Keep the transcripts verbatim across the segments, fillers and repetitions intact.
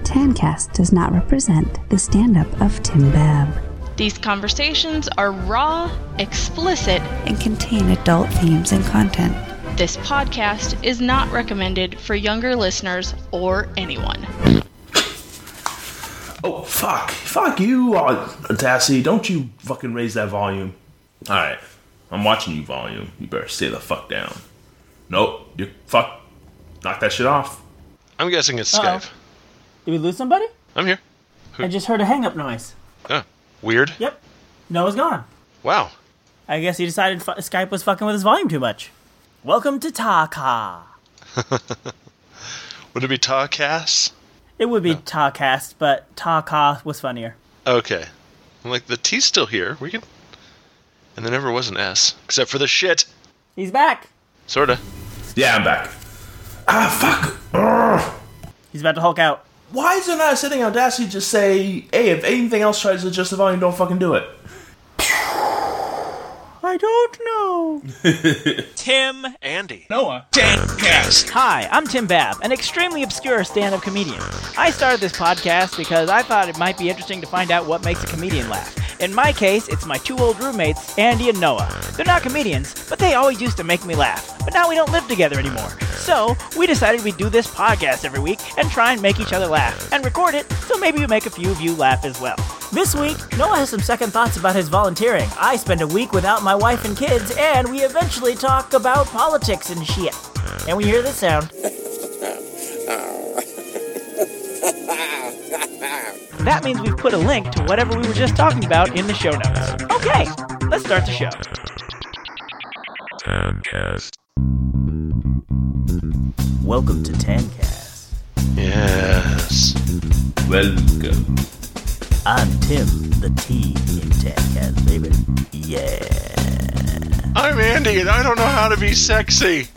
Tancast does not represent the stand-up of Tim Babb. These conversations are raw, explicit, and contain adult themes and content. This podcast is not recommended for younger listeners or anyone. Oh, fuck. Fuck you, uh, Tassie. Don't you fucking raise that volume. Alright. I'm watching you, volume. You better stay the fuck down. Nope. You fuck. Knock that shit off. I'm guessing it's Uh-oh. Skype. Did we lose somebody? I'm here. Who? I just heard a hang-up noise. Oh, weird. Yep. Noah's gone. Wow. I guess he decided fu- Skype was fucking with his volume too much. Welcome to Taka. Would it be Tawcast? It would be No. Takast, but Taka was funnier. Okay. I'm like, the T's still here. We can... And there never was an S. Except for the shit. He's back. Sorta. Yeah, I'm back. Ah, fuck. Urgh. He's about to Hulk out. Why is there not a setting on Audacity just say, hey, if anything else tries to adjust the volume, don't fucking do it? I don't know. Tim, Andy, Noah, Tancast. Hi, I'm Tim Babb, an extremely obscure stand-up comedian. I started this podcast because I thought it might be interesting to find out what makes a comedian laugh. In my case, it's my two old roommates, Andy and Noah. They're not comedians, but they always used to make me laugh. But now we don't live together anymore. So, we decided we'd do this podcast every week and try and make each other laugh, and record it, so maybe we make a few of you laugh as well. This week, Noah has some second thoughts about his volunteering. I spend a week without my wife and kids, and we eventually talk about politics and shit. And we hear this sound. That means we've put a link to whatever we were just talking about in the show notes. Okay, let's start the show. Tancast. Welcome to Tancast. Yes. Welcome. I'm Tim, the T in Tancast, baby. Yeah. I'm Andy, and I don't know how to be sexy.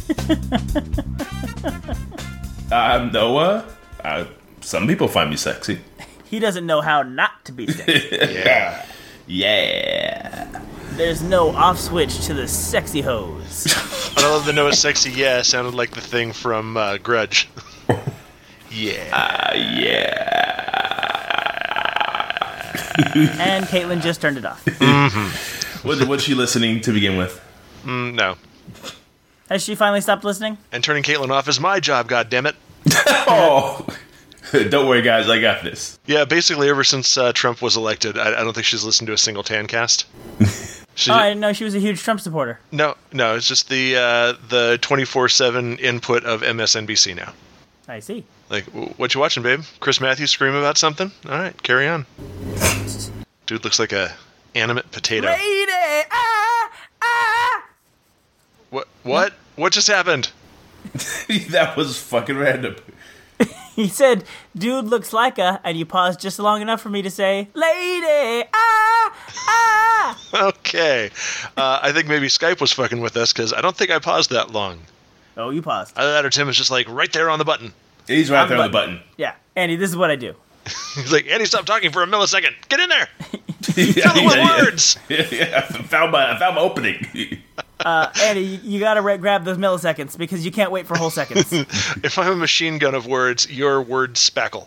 I'm Noah. Uh, some people find me sexy. He doesn't know how not to be sexy. Yeah. Yeah. There's no off switch to the sexy hose. I love the Noah sexy yeah sounded like the thing from uh, Grudge. Yeah. Uh, yeah. And Caitlin just turned it off. Mm-hmm. What, what's she listening to begin with? Mm, no. Has she finally stopped listening? And turning Caitlin off is my job, goddammit. Oh. Don't worry, guys. I got this. Yeah, basically ever since uh, Trump was elected, I, I don't think she's listened to a single Tancast. She, Oh, I didn't know she was a huge Trump supporter. no, no, it's just the uh, the twenty-four seven input of M S N B C now. I see. Like, w- what you watching, babe? Chris Matthews scream about something? All right, carry on. Dude looks like a animate potato. Lady! Ah! Ah! What? What? What just happened? That was fucking random. He said, dude looks like a, and you paused just long enough for me to say, lady! Ah! Ah! Okay. Uh, I think maybe Skype was fucking with us, because I don't think I paused that long. Oh, you paused. Either that or Tim was just like right there on the button. He's right On the there on the button. Yeah. Andy, this is what I do. He's like, Andy, stop talking for a millisecond. Get in there. Yeah, Fill it with words. Yeah, yeah, I found my, I found my opening. Uh, Andy, you, you gotta re- grab those milliseconds, because you can't wait for whole seconds. If I'm a machine gun of words, you're word spackle.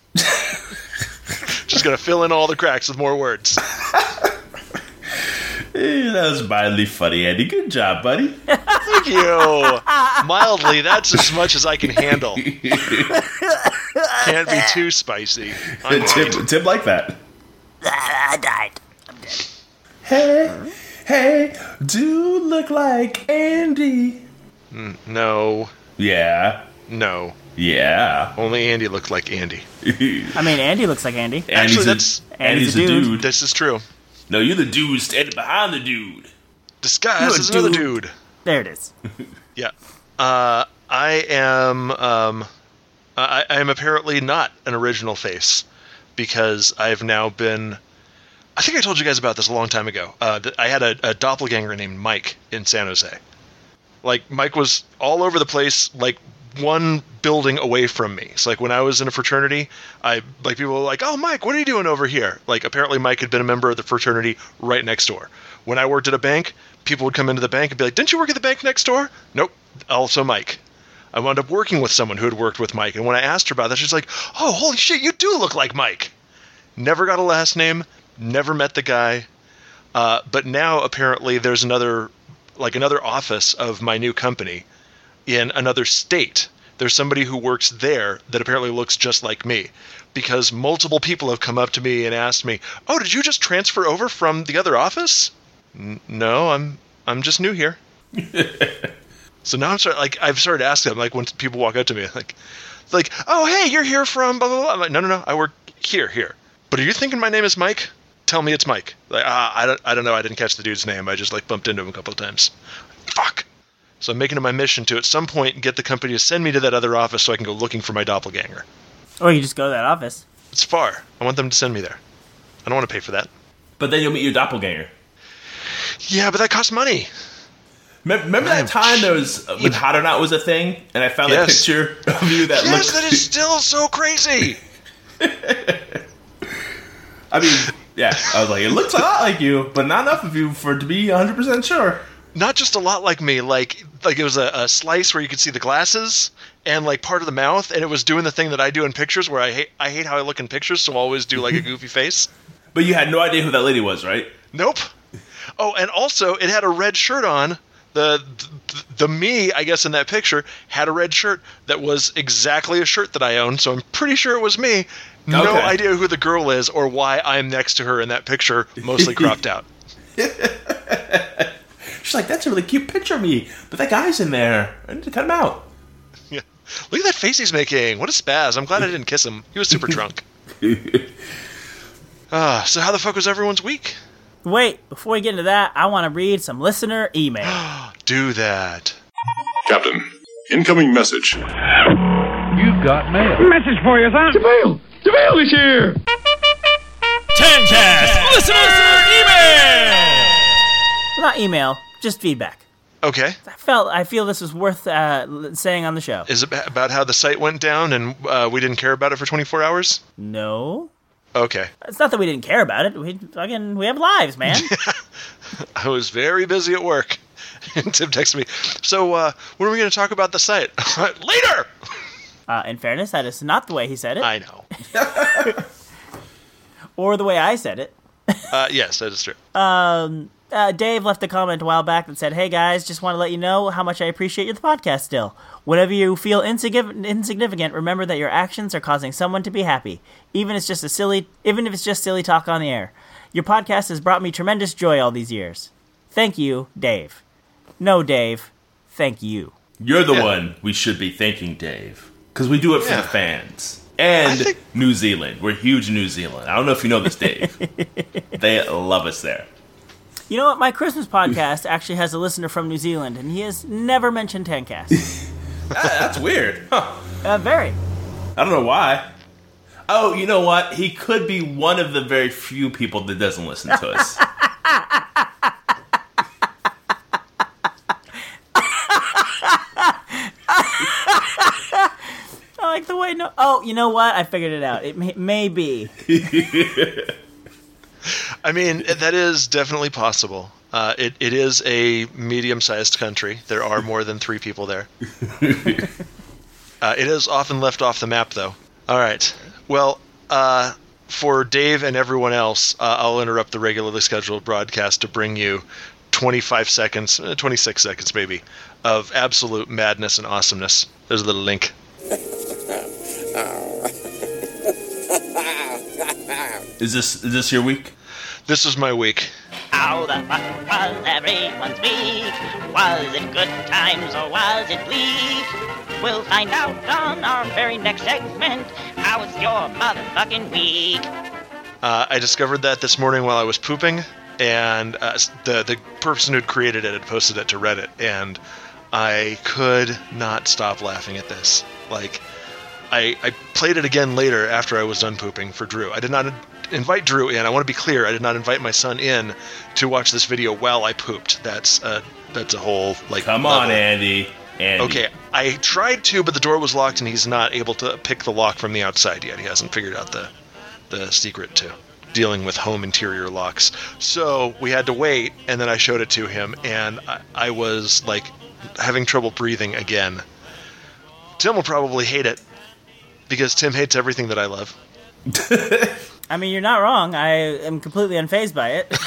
Just gonna fill in all the cracks with more words. Eh, that was mildly funny, Andy. Good job, buddy. Thank you. Mildly, that's as much as I can handle. Can't be too spicy. I'm Tim, Tim like that. I died. Hey, hey, do look like Andy. Mm, no, Yeah, no. yeah. Only Andy looked like Andy. I mean, Andy looks like Andy. Actually, Andy's a- that's- Andy's Andy's a a dude. dude. This is true. No, you're the dude standing behind the dude. Disguise You're a as another dude. dude. There it is. Yeah. Uh, I am. Um, I, I am apparently not an original face because I've now been. I think I told you guys about this a long time ago. Uh, that I had a, a doppelganger named Mike in San Jose. Like Mike was all over the place, like one building away from me. So like when I was in a fraternity, I like people were like, "Oh, Mike, what are you doing over here?" Like apparently Mike had been a member of the fraternity right next door. When I worked at a bank, people would come into the bank and be like, "Didn't you work at the bank next door?" Nope. Also Mike. I wound up working with someone who had worked with Mike, and when I asked her about that, she's like, oh, holy shit, you do look like Mike. Never got a last name, never met the guy, uh, but now apparently there's another, like another office of my new company in another state. There's somebody who works there that apparently looks just like me, because multiple people have come up to me and asked me, oh, did you just transfer over from the other office? N- no, I'm I'm just new here. So now I'm starting, like, I've started asking them, like, when people walk up to me, like, like, oh, hey, you're here from blah, blah, blah. I'm like, no, no, no, I work here, here. But are you thinking my name is Mike? Tell me it's Mike. Like, ah, I don't, I don't know, I didn't catch the dude's name. I just, like, bumped into him a couple of times. Fuck! So I'm making it my mission to, at some point, get the company to send me to that other office so I can go looking for my doppelganger. Or you just go to that office. It's far. I want them to send me there. I don't want to pay for that. But then you'll meet your doppelganger. Yeah, but that costs money. Remember that time there was when Hot or Not was a thing, and I found Yes. a picture of you that Yes, looked. that is still so crazy. I mean, yeah, I was like, it looks a lot like you, but not enough of you for it to be one hundred percent sure. Not just a lot like me, like like it was a, a slice where you could see the glasses and like part of the mouth, and it was doing the thing that I do in pictures where I hate I hate how I look in pictures, so I always do like a goofy face. But you had no idea who that lady was, right? Nope. Oh, and also it had a red shirt on. The, the the me, I guess, in that picture had a red shirt that was exactly a shirt that I own, so I'm pretty sure it was me. No Okay. idea who the girl is or why I'm next to her in that picture, mostly cropped out. She's like, that's a really cute picture of me, but that guy's in there. I need to cut him out. Yeah. Look at that face he's making. What a spaz. I'm glad I didn't kiss him. He was super drunk. Ah, so how the fuck was everyone's week? Wait, before we get into that, I want to read some listener email. Do that. Captain, incoming message. You've got mail. Message for you, son. DeVale! DeVale is here! Tencast listener email. Not email, just feedback. Okay. I felt I feel this is worth uh, saying on the show. Is it about how the site went down and uh, we didn't care about it for twenty-four hours? No, Okay. it's not that we didn't care about it. We fucking we have lives, man. I was very busy at work. And Tim texted me, so uh, when are we going to talk about the site? Later! Uh, in fairness, that is not the way he said it, I know. or the way I said it. Uh, yes, that is true. Um, uh, Dave left a comment a while back that said, "Hey guys, just want to let you know how much I appreciate the podcast still. Whenever you feel insignificant, insignificant, remember that your actions are causing someone to be happy, even if it's just a silly, even if it's just silly talk on the air. Your podcast has brought me tremendous joy all these years. Thank you, Dave. No, Dave, thank you." You're the Yeah. one we should be thanking, Dave. Because we do it for Yeah. the fans. And I think- New Zealand. We're huge in New Zealand. I don't know if you know this, Dave. They love us there. You know what? My Christmas podcast actually has a listener from New Zealand, and he has never mentioned Tencast. Ah, that's weird. Huh. uh, very. I don't know why. Oh, you know what? He could be one of the very few people that doesn't listen to us. I like the way no. Oh, you know what? I figured it out. It may, may be. I mean, that is definitely possible. Uh, it, it is a medium-sized country. There are more than three people there. uh, it is often left off the map, though. All right. Well, uh, for Dave and everyone else, uh, I'll interrupt the regularly scheduled broadcast to bring you twenty-five seconds, uh, twenty-six seconds maybe, of absolute madness and awesomeness. There's a little link. Is this is this your week? This is my week. How the fuck was everyone's week? Was it good times or was it bleak? We'll find out on our very next segment. How was your motherfucking week? Uh, I discovered that this morning while I was pooping, and uh, the the person who'd created it had posted it to Reddit, and I could not stop laughing at this. Like, I, I played it again later after I was done pooping for Drew. I did not invite Drew in. I want to be clear. I did not invite my son in to watch this video while I pooped. That's uh, that's a whole like. Come level. on, Andy. Andy. Okay, I tried to, but the door was locked, and he's not able to pick the lock from the outside yet. He hasn't figured out the the secret to dealing with home interior locks. So we had to wait, and then I showed it to him, and I, I was like having trouble breathing again. Tim will probably hate it because Tim hates everything that I love. I mean, you're not wrong. I am completely unfazed by it.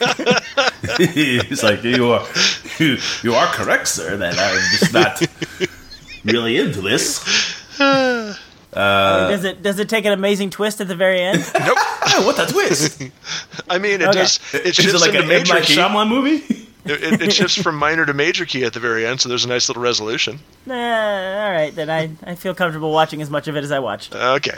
He's like, you are, you, you are correct, sir. That I'm just not really into this. Uh, I mean, does it does it take an amazing twist at the very end? Nope. Oh, what a twist! I mean, it Okay. does. It Is shifts it like into an M. major Night key. Shyamalan movie? It, it, it shifts from minor to major key at the very end, so there's a nice little resolution. Nah, all right, then I, I feel comfortable watching as much of it as I watched. Okay.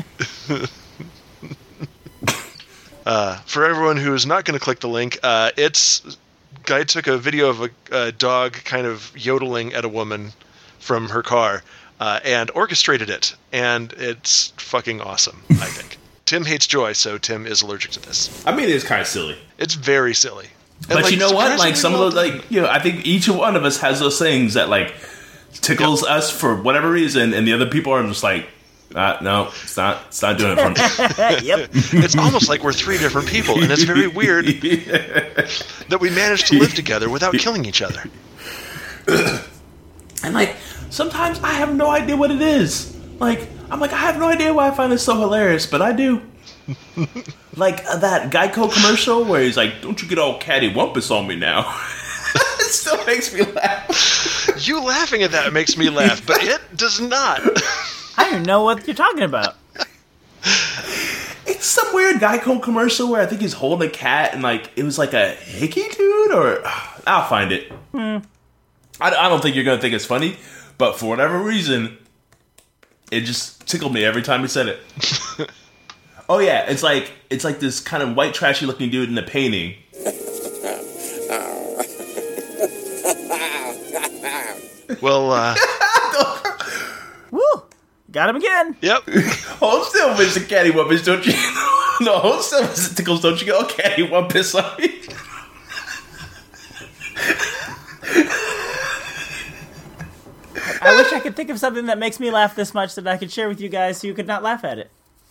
uh, for everyone who is not going to click the link, uh, it's guy took a video of a, a dog kind of yodeling at a woman from her car uh, and orchestrated it, and it's fucking awesome, I think. Tim hates joy, so Tim is allergic to this. I mean, it's kind of silly. It's very silly. And, But like, you know what? Like, surprisingly some of well those, like, you know, I think each one of us has those things that, like, tickles yep. us for whatever reason, and the other people are just like, uh, no, it's not, it's not doing it for me. Yep. It's almost like we're three different people, and it's very weird that we managed to live together without killing each other. And, like, sometimes I have no idea what it is. Like, I'm like, I have no idea why I find this so hilarious, but I do. Like uh, that Geico commercial where he's like, don't you get all cattywampus on me now. It still makes me laugh. You laughing at that makes me laugh, but it does not. I don't know what you're talking about. It's some weird Geico commercial where I think he's holding a cat and like it was like a hickey dude or I'll find it. Hmm. I, I don't think you're gonna think it's funny, but for whatever reason, it just tickled me every time he said it. Oh yeah, it's like it's like this kind of white trashy looking dude in the painting. Well, uh... Woo! Got him again. Yep. Hold still, Mister Cattywampus, don't you? No, hold still, Mister Tickles, don't you get all cattywampus on me? I wish I could think of something that makes me laugh this much that I could share with you guys so you could not laugh at it.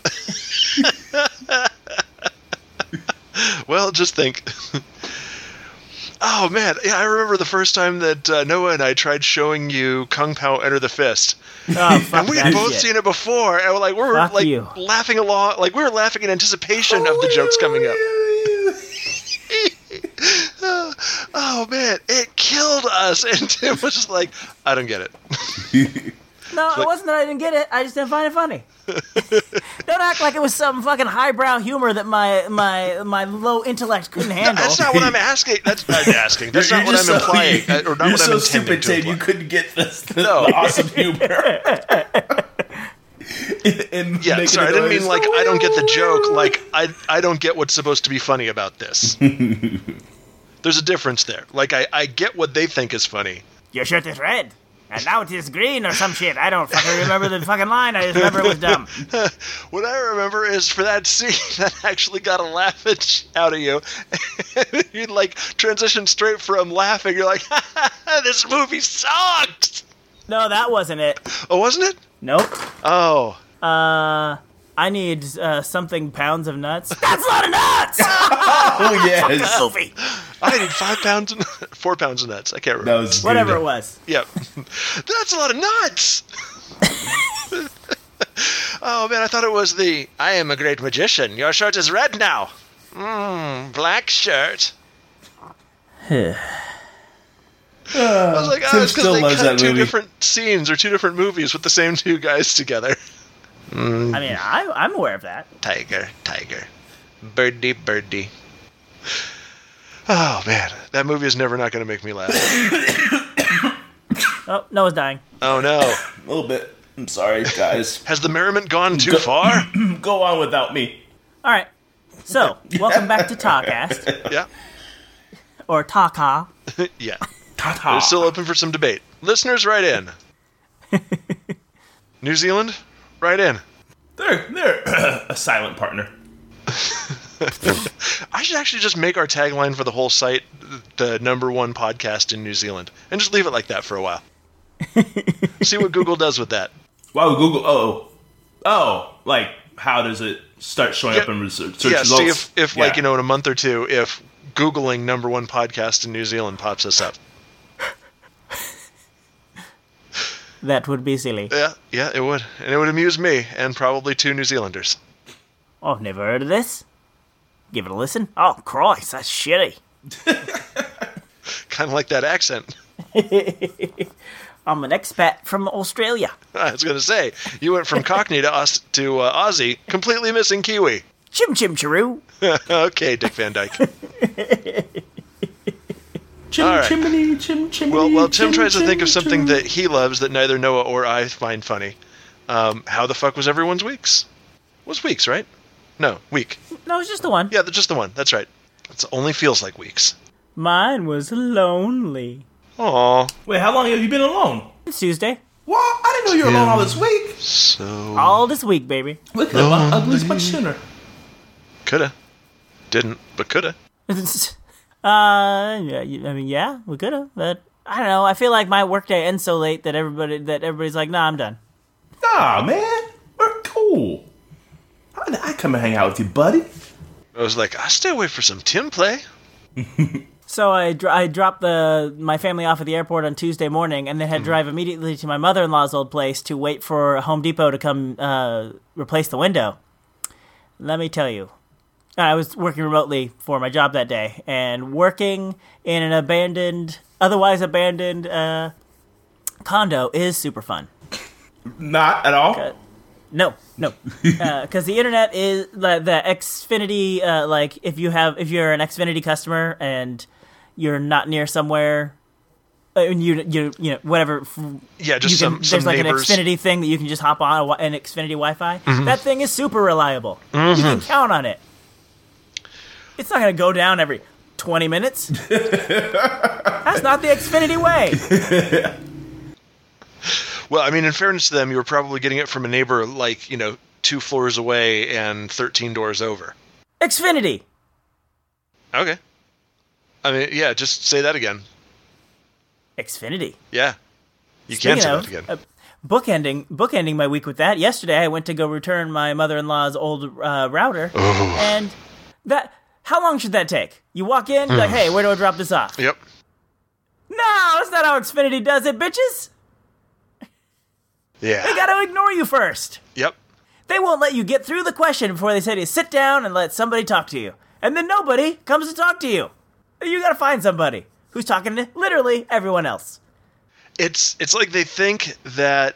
Well, just think. Oh, man. Yeah, I remember the first time that uh, Noah and I tried showing you Kung Pao Enter the Fist. Oh, fuck and we had that both shit. seen it before, and we're like, we were Fuck like you. laughing along, like we were laughing in anticipation of the jokes coming up. Oh, man, it killed us. And Tim was just like, I don't get it. No, it wasn't that I didn't get it. I just didn't find it funny. Don't act like it was some fucking highbrow humor that my my my low intellect couldn't handle. That's not what I'm asking. That's not asking. That's You're not what I'm so, implying. uh, Or not you're what so I'm stupid, intending to Tim. imply. You couldn't get this, this No. awesome humor. And Yeah, making sorry, I it didn't go, mean like I don't get the joke. Like I I don't get what's supposed to be funny about this. There's a difference there. Like I, I get what they think is funny. Your shirt is red, and now it is green or some shit. I don't fucking remember the fucking line. I just remember it was dumb. What I remember is for that scene that actually got a laugh at- out of you. You'd like transition straight from laughing. You're like, this movie sucks. No, that wasn't it. Oh, wasn't it? Nope. Oh. Uh, I need uh, something pounds of nuts. That's a lot of nuts! Oh, yes. Goofy. I need five pounds and four pounds of nuts. I can't remember. That was Whatever good. it was. Yep. That's a lot of nuts. Oh, man, I thought it was the, I am a great magician. Your shirt is red now. Mmm, black shirt. I was like, oh, Tim it's still because they loves cut that two movie. different scenes or two different movies with the same two guys together. I mean, I, I'm aware of that. Tiger, tiger. Birdie, birdie. Oh, man. That movie is never not going to make me laugh. Oh, Noah's dying. Oh, no. A little bit. I'm sorry, guys. Has the merriment gone too Go- far? Go on without me. All right. So, welcome back to Talkcast. Yeah. Or Taka. Yeah. Ta-ta. We're still open for some debate. Listeners, write in. New Zealand, write in. They're, they're a silent partner. I should actually just make our tagline for the whole site the number one podcast in New Zealand and just leave it like that for a while. See what Google does with that. Wow, Google. Oh, oh, like how does it start showing Yeah, up in research, search yeah, results? see if, if like, Yeah. you know, in a month or two, if Googling number one podcast in New Zealand pops us up. That would be silly. Yeah, yeah, it would. And it would amuse me, and probably two New Zealanders. Oh, never heard of this? Give it a listen. Oh, Christ, that's shitty. Kind of like that accent. I'm an expat from Australia. I was going to say, you went from Cockney to, Aus- to uh, Aussie, completely missing Kiwi. Chim chim chiroo. Okay, Dick Van Dyke. Chim, All right. chimney, chim, chimney, Well, well, Tim chim, tries to chim, think of something chim. that he loves that neither Noah or I find funny. Um, how the fuck was everyone's weeks? Was weeks, right? No, week. No, it's just the one. Yeah, just the one. That's right. It only feels like weeks. Mine was lonely. Aw. Wait, how long have you been alone? It's Tuesday. What? I didn't know you were alone all this week. So... All this week, baby. We could have been ugly much sooner. Coulda. Didn't, but coulda. Uh, yeah, you- I mean, yeah, we could have, but I don't know. I feel like my workday ends so late that everybody that everybody's like, "Nah, I'm done." Nah, man. We're cool. I, I come and hang out with you, buddy. I was like, I stay away for some Tim play. So I dr- I dropped the my family off at the airport on Tuesday morning, and then had to drive immediately to my mother-in-law's old place to wait for Home Depot to come uh, replace the window. Let me tell you, I was working remotely for my job that day, and working in an abandoned, otherwise abandoned uh, condo is super fun. Not at all. Uh, no, no, because uh, the internet is the, the Xfinity. Uh, like, if you have, if you're an Xfinity customer and you're not near somewhere, uh, and you you you know whatever. Yeah, just you some, can, some There's like neighbors. an Xfinity thing that you can just hop on a, wi- an Xfinity Wi-Fi. Mm-hmm. That thing is super reliable. You can count on it. It's not going to go down every twenty minutes. That's not the Xfinity way. Well, I mean, in fairness to them, you were probably getting it from a neighbor like, you know, two floors away and thirteen doors over. Xfinity. Okay. I mean, yeah, just say that again. Xfinity. Yeah. You Speaking can say of, that again. Uh, bookending, bookending my week with that. Yesterday, I went to go return my mother-in-law's old uh, router, Oh. and that. How long should that take? You walk in, you're like, hey, where do I drop this off? Yep. No, that's not how Xfinity does it, bitches. They Yeah. gotta ignore you first. Yep. They won't let you get through the question before they say to you, sit down and let somebody talk to you. And then nobody comes to talk to you. You gotta find somebody who's talking to literally everyone else. It's it's like they think that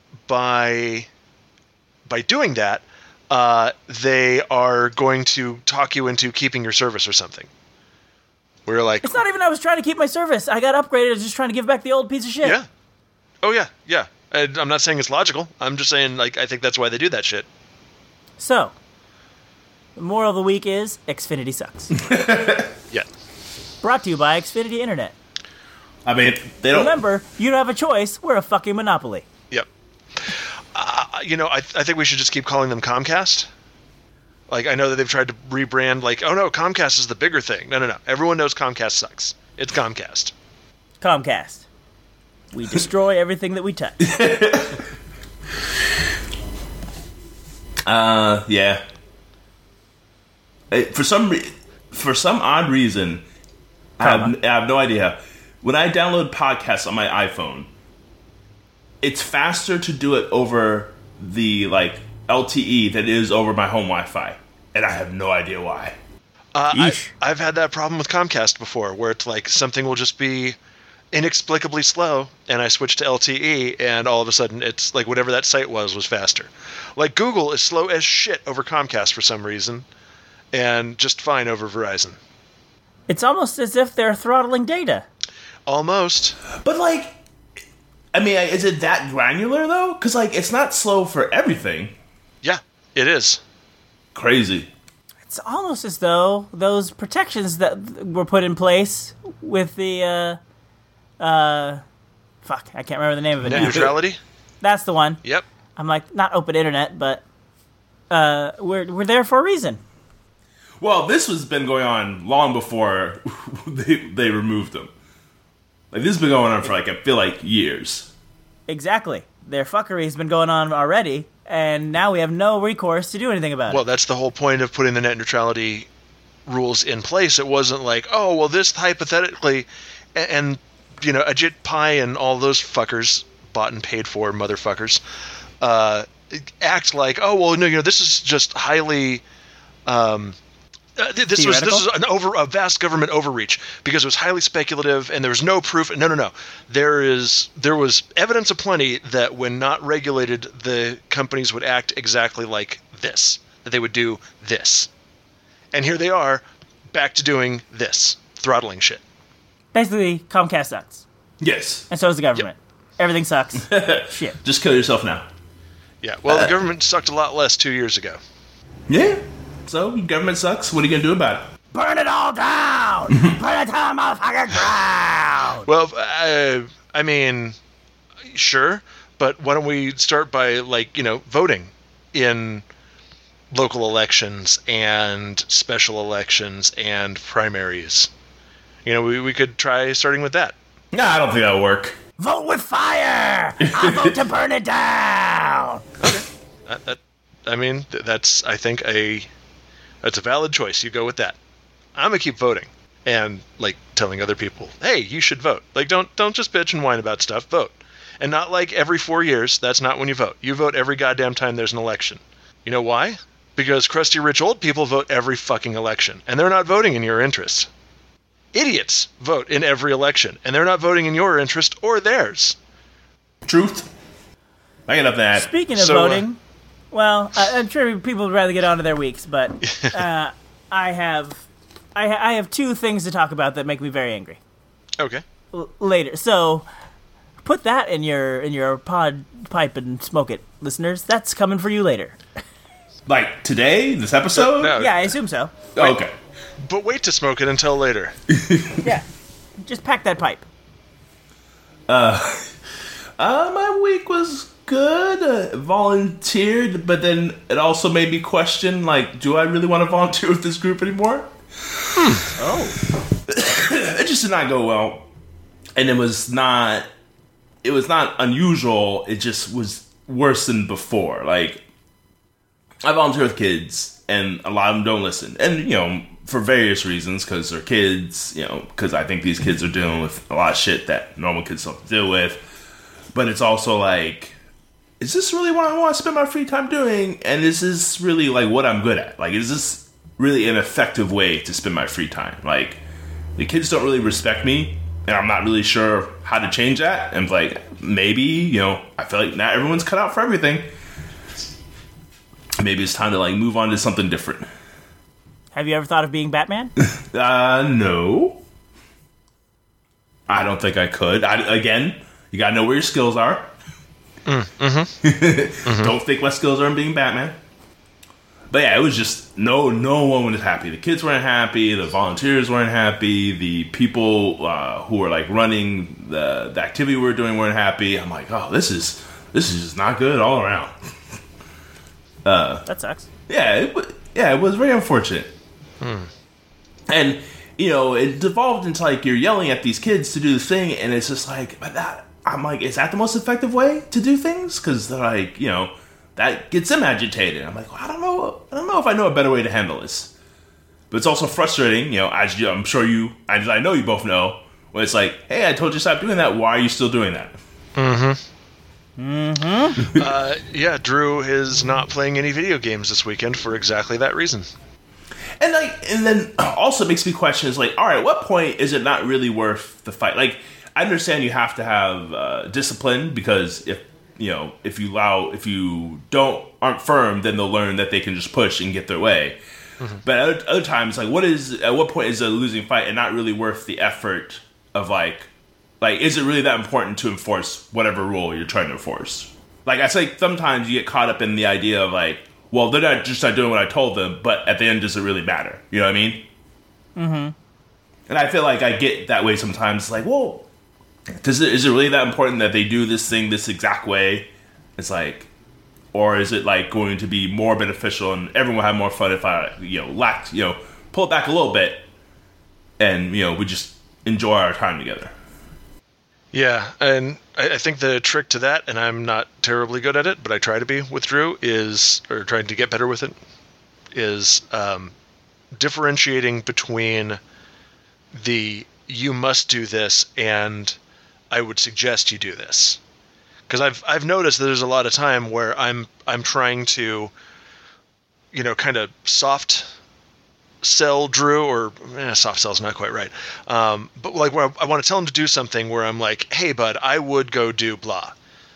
by by doing that, uh, they are going to talk you into keeping your service or something. We're like, It's not even I was trying to keep my service. I got upgraded. I was just trying to give back the old piece of shit. yeah. Oh yeah, yeah. And I'm not saying it's logical. I'm just saying, like, I think that's why they do that shit. So, the moral of the week is Xfinity sucks. Yeah. Brought to you by Xfinity Internet. I mean, they don't. Remember, you don't have a choice. We're a fucking monopoly. Yep. Uh, you know, I I think we should just keep calling them Comcast. Like, I know that they've tried to rebrand, like, oh no, Comcast is the bigger thing. No, no, no. Everyone knows Comcast sucks. It's Comcast. Comcast. We destroy everything that we touch. Uh, yeah. It- for some re- for some odd reason, I have, I have no idea. When I download podcasts on my iPhone, it's faster to do it over the like L T E than it is over my home Wi-Fi, and I have no idea why. Uh, I, Yeesh. I've had that problem with Comcast before, where it's like something will just be inexplicably slow, and I switch to L T E, and all of a sudden it's like whatever that site was was faster. Like Google is slow as shit over Comcast for some reason, and just fine over Verizon. It's almost as if they're throttling data. Almost. But like, I mean, is it that granular though? Because like, it's not slow for everything. Yeah, it is. Crazy. It's almost as though those protections that were put in place with the, uh, uh, fuck, I can't remember the name of it Net now. neutrality? That's the one. Yep. I'm like, not open internet, but, uh, we're, we're there for a reason. Well, this has been going on long before they they removed them. Like this has been going on for like I feel like years. Exactly. Their fuckery has been going on already, and now we have no recourse to do anything about Well, it. that's the whole point of putting the net neutrality rules in place. It wasn't like, oh, well, this hypothetically, and, and you know, Ajit Pai and all those fuckers bought and paid for motherfuckers, uh, act like, oh well, no, you know, this is just highly. Um, Uh, this was this was an over a vast government overreach because it was highly speculative and there was no proof. No, no, no. There is there was evidence aplenty that when not regulated, the companies would act exactly like this. That they would do this, and here they are, back to doing this, throttling shit. Basically, Comcast sucks. Yes. And so does the government. Yep. Everything sucks. Shit. Just kill yourself now. Yeah. Well, uh, the government sucked a lot less two years ago. Yeah. So, government sucks. What are you going to do about it? Burn it all down! Burn it to the motherfucking ground! Well, uh, I mean, sure, but why don't we start by, like, you know, voting in local elections and special elections and primaries? You know, we, we could try starting with that. No, I don't think that'll work. Vote with fire! I vote to burn it down! Okay. That, that, I mean, that's, I think, a... That's a valid choice. You go with that. I'm gonna keep voting and like telling other people, "Hey, you should vote." Like, don't don't just bitch and whine about stuff. Vote, and not like every four years. That's not when you vote. You vote every goddamn time there's an election. You know why? Because crusty rich old people vote every fucking election, and they're not voting in your interest. Idiots vote in every election, and they're not voting in your interest or theirs. Truth. I get up that. Speaking of So, voting. uh, Well, I, I'm sure people would rather get on to their weeks, but uh, I have I, I have two things to talk about that make me very angry. Okay. L- later, so put that in your in your pod pipe and smoke it, listeners. That's coming for you later. Like today, this episode? No, Yeah, I assume so. Oh, okay. but wait to smoke it until later. Yeah, just pack that pipe. Uh, uh, my week was good. Uh, volunteered, but then it also made me question, like, do I really want to volunteer with this group anymore? Hmm. Oh. It just did not go well. And it was not, it was not unusual. It just was worse than before. Like, I volunteer with kids, and a lot of them don't listen. And, you know, for various reasons, because they're kids, you know, because I think these kids are dealing with a lot of shit that normal kids don't deal with. But it's also like, is this really what I want to spend my free time doing? And is this really, like, what I'm good at? Like, is this really an effective way to spend my free time? Like, the kids don't really respect me, and I'm not really sure how to change that. And, like, maybe, you know, I feel like not everyone's cut out for everything. Maybe it's time to, like, move on to something different. Have you ever thought of being Batman? uh, no. I don't think I could. I, again, you gotta know where your skills are. Mm, mm-hmm. mm-hmm. Don't think my skills are in being Batman. But yeah, it was just, no no one was happy. The kids weren't happy, the volunteers weren't happy, the people uh, who were like running the, the activity we were doing weren't happy. I'm like, oh, this is this is just not good all around. uh, that sucks. Yeah, it, yeah, it was very unfortunate. Hmm. And, you know, it devolved into like you're yelling at these kids to do the thing, and it's just like, but that, I'm like, is that the most effective way to do things? Because they're like, you know, that gets them agitated. I'm like, well, I don't know, I don't know if I know a better way to handle this. But it's also frustrating, you know, as you, I'm sure you, as I know you both know, when it's like, hey, I told you to stop doing that. Why are you still doing that? Mm-hmm. Mm-hmm. uh, yeah, Drew is not playing any video games this weekend for exactly that reason. And like, and then also makes me question is like, all right, what point is it not really worth the fight? Like, I understand you have to have uh, discipline because if you know if you allow if you don't aren't firm, then they'll learn that they can just push and get their way. Mm-hmm. But other, other times, like, what is at what point is a losing fight and not really worth the effort of like, like is it really that important to enforce whatever rule you're trying to enforce? Like, I say sometimes you get caught up in the idea of like, well, they're not just not doing what I told them, but at the end, does it really matter? You know what I mean? Mm-hmm. And I feel like I get that way sometimes. Like, well, does it, is it really that important that they do this thing this exact way? It's like, or is it like going to be more beneficial and everyone will have more fun if I, you know, lack, you know, pull it back a little bit and, you know, we just enjoy our time together. Yeah, and I, I think the trick to that, and I'm not terribly good at it, but I try to be with Drew, is, or trying to get better with it, is um, differentiating between the you must do this and I would suggest you do this. Because I've I've noticed that there's a lot of time where I'm I'm trying to, you know, kind of soft sell Drew, or eh, soft sell's not quite right. Um, but like where I, I want to tell him to do something where I'm like, hey, bud, I would go do blah.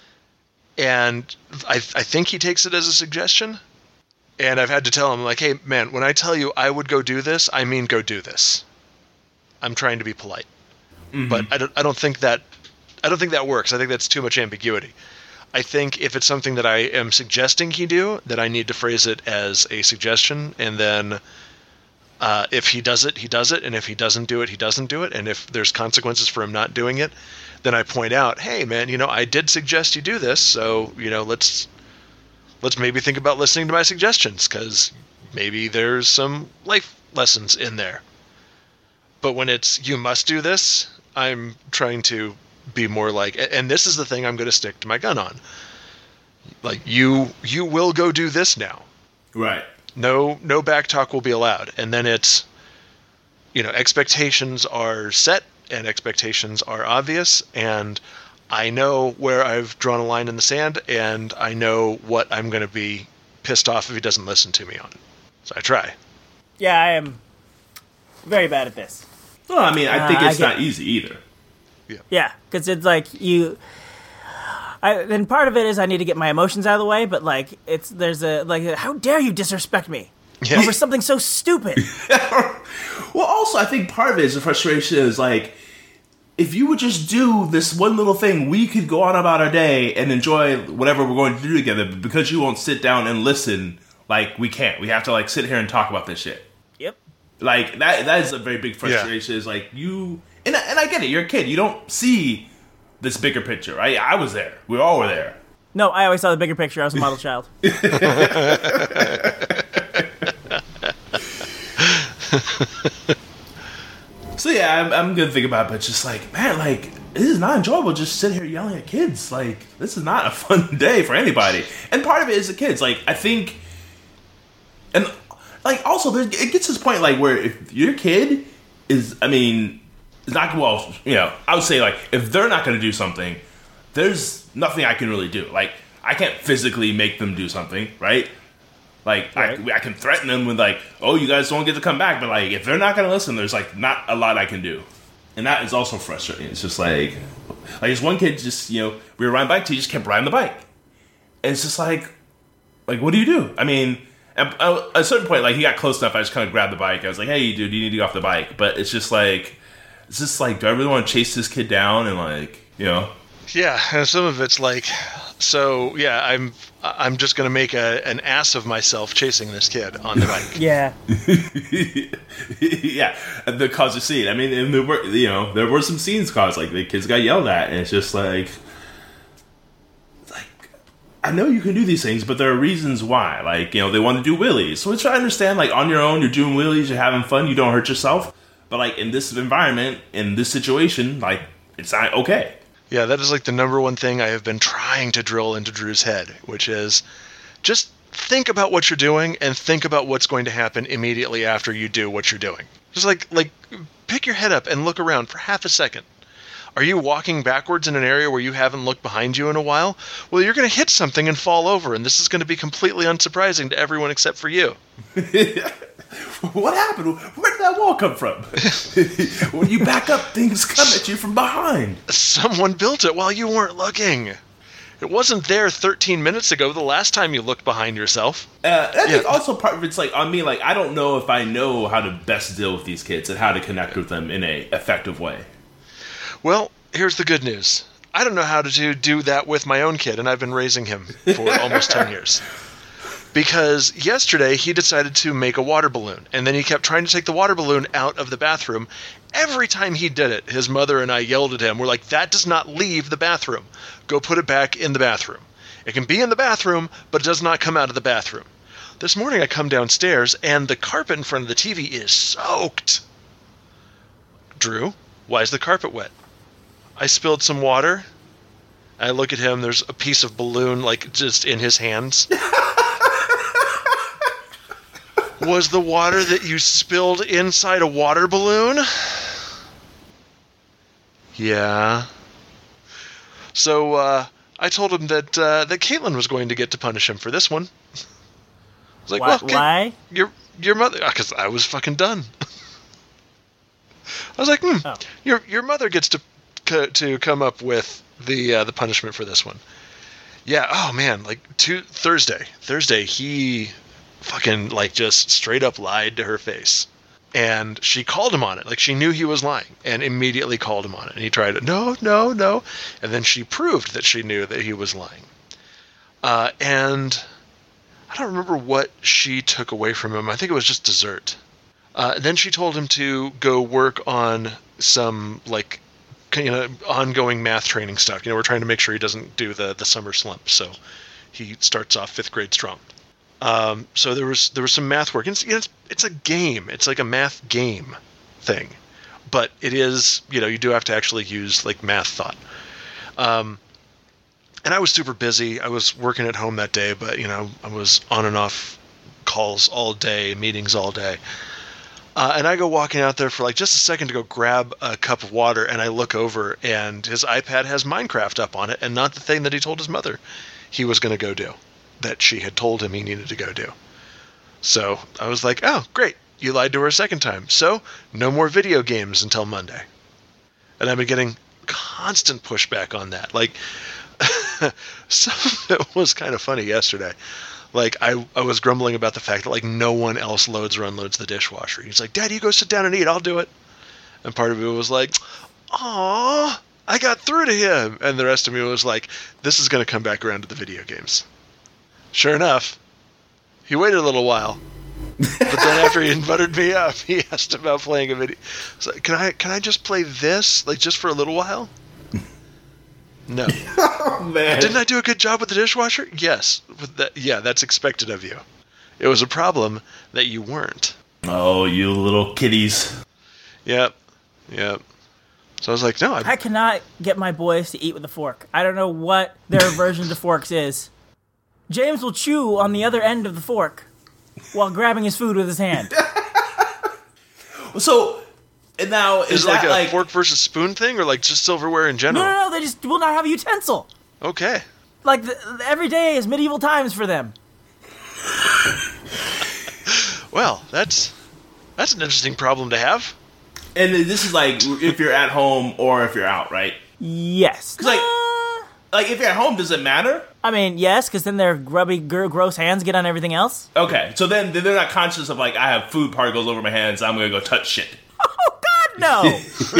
And I I think he takes it as a suggestion. And I've had to tell him, like, hey, man, when I tell you I would go do this, I mean go do this. I'm trying to be polite. Mm-hmm. But I don't I don't think that I don't think that works. I think that's too much ambiguity. I think if it's something that I am suggesting he do, that I need to phrase it as a suggestion, and then uh, if he does it, he does it, and if he doesn't do it, he doesn't do it, and if there's consequences for him not doing it, then I point out, hey, man, you know, I did suggest you do this, so, you know, let's let's maybe think about listening to my suggestions, because maybe there's some life lessons in there. But when it's, you must do this, I'm trying to be more like, and this is the thing I'm going to stick to my gun on. Like, you you will go do this now. Right. No no back talk will be allowed. And then it's, you know, expectations are set and expectations are obvious, and I know where I've drawn a line in the sand, and I know what I'm going to be pissed off if he doesn't listen to me on. So I try. Yeah, I am very bad at this. Well, I mean, I think uh, it's I not easy either. Yeah, yeah, because it's like you. I, and part of it is I need to get my emotions out of the way, but like it's there's a like how dare you disrespect me yeah. over something so stupid. Well, also I think part of it is the frustration is like, if you would just do this one little thing, we could go on about our day and enjoy whatever we're going to do together. But because you won't sit down and listen, like we can't. We have to like sit here and talk about this shit. Yep. Like that. That is a very big frustration. Yeah. Is like you. And I, and I get it. You're a kid. You don't see this bigger picture, right? I was there. We all were there. No, I always saw the bigger picture. I was a model child. So yeah, I'm, I'm gonna think about it, but just like, man, like this is not enjoyable. Just sit here yelling at kids. Like this is not a fun day for anybody. And part of it is the kids. Like I think, and like also, there's, it gets to this point like where if your kid is, I mean. It's not, well, you know, I would say, like, if they're not going to do something, there's nothing I can really do. Like, I can't physically make them do something, right? Like, right. I, I can threaten them with, like, oh, you guys don't get to come back. But, like, if they're not going to listen, there's, like, not a lot I can do. And that is also frustrating. It's just, like, like, this one kid just, you know, we were riding bikes, he just kept riding the bike. And it's just, like, like, what do you do? I mean, at, at a certain point, like, he got close enough, I just kind of grabbed the bike. I was like, hey, dude, you need to get off the bike. But it's just, like... It's just like, do I really want to chase this kid down and like, you know? Yeah, and some of it's like, so yeah, I'm I'm just gonna make a an ass of myself chasing this kid on the bike. Yeah. Yeah, the cause a scene. I mean, and there were, you know, there were some scenes caused, like the kids got yelled at, and it's just like, like I know you can do these things, but there are reasons why. Like, you know, they want to do wheelies, so it's try to understand. Like on your own, you're doing wheelies, you're having fun, you don't hurt yourself. But, like, in this environment, in this situation, like, it's not okay. Yeah, that is, like, the number one thing I have been trying to drill into Drew's head, which is just think about what you're doing and think about what's going to happen immediately after you do what you're doing. Just, like, like pick your head up and look around for half a second. Are you walking backwards in an area where you haven't looked behind you in a while? Well, you're going to hit something and fall over, and this is going to be completely unsurprising to everyone except for you. What happened? Where did that wall come from? When you back up, things come at you from behind. Someone built it while you weren't looking. It wasn't there thirteen minutes ago, the last time you looked behind yourself. Uh, I think yeah. Also part of it's like, on me, like, I don't know if I know how to best deal with these kids and how to connect with them in a effective way. Well, here's the good news. I don't know how to do, do that with my own kid, and I've been raising him for almost ten years. Because yesterday he decided to make a water balloon, and then he kept trying to take the water balloon out of the bathroom. Every time he did it, his mother and I yelled at him. We're like, that does not leave the bathroom. Go put it back in the bathroom. It can be in the bathroom, but it does not come out of the bathroom. This morning I come downstairs, and the carpet in front of the T V is soaked. Drew, why is the carpet wet? I spilled some water. I look at him, there's a piece of balloon, like, just in his hands. Was the water that you spilled inside a water balloon? Yeah. So, uh, I told him that uh, that Caitlin was going to get to punish him for this one. I was like, why? well, Kate, why? Your your mother, because I was fucking done. I was like, hmm, oh. your your mother gets to to come up with the uh, the punishment for this one. Yeah. Oh man, like two Thursday. Thursday, he fucking like just straight up lied to her face. And she called him on it. Like, she knew he was lying and immediately called him on it. And he tried to, no, no, no. And then she proved that she knew that he was lying. Uh, and I don't remember what she took away from him. I think it was just dessert. Uh, then she told him to go work on some, like, you know, ongoing math training stuff. You know, we're trying to make sure he doesn't do the, the summer slump. So he starts off fifth grade strong. Um, so there was there was some math work. It's, you know, it's it's a game. It's like a math game thing, but it is, you know, you do have to actually use like math thought. Um, and I was super busy. I was working at home that day, but you know, I was on and off calls all day, meetings all day. Uh, and I go walking out there for like just a second to go grab a cup of water, and I look over, and his iPad has Minecraft up on it, and not the thing that he told his mother he was going to go do, that she had told him he needed to go do. So I was like, oh, great. You lied to her a second time. So no more video games until Monday. And I've been getting constant pushback on that. Like, some of it was kind of funny yesterday. Like, I, I was grumbling about the fact that, like, no one else loads or unloads the dishwasher. He's like, Dad, you go sit down and eat. I'll do it. And part of it was like, aw, I got through to him. And the rest of me was like, this is going to come back around to the video games. Sure enough, he waited a little while, but then after he buttered me up, he asked about playing a video. So, can I can I just play this, like, just for a little while? No. Oh, man. Didn't I do a good job with the dishwasher? Yes. With that, yeah, that's expected of you. It was a problem that you weren't. Oh, you little kitties. Yep. Yep. So I was like, no. I, I cannot get my boys to eat with a fork. I don't know what their aversion to forks is. James will chew on the other end of the fork while grabbing his food with his hand. So, and now is, is it that like a like fork versus spoon thing, or like just silverware in No, general? no, no, they just will not have a utensil. Okay. Like, the, every day is medieval times for them. Well, that's that's an interesting problem to have. And this is like if you're at home or if you're out, right? Yes. 'Cause, like, Uh, like if you're at home, does it matter? I mean, yes, because then their grubby, gr- gross hands get on everything else. Okay, so then then they're not conscious of like I have food particles over my hands. I'm gonna go touch shit. Oh God, no!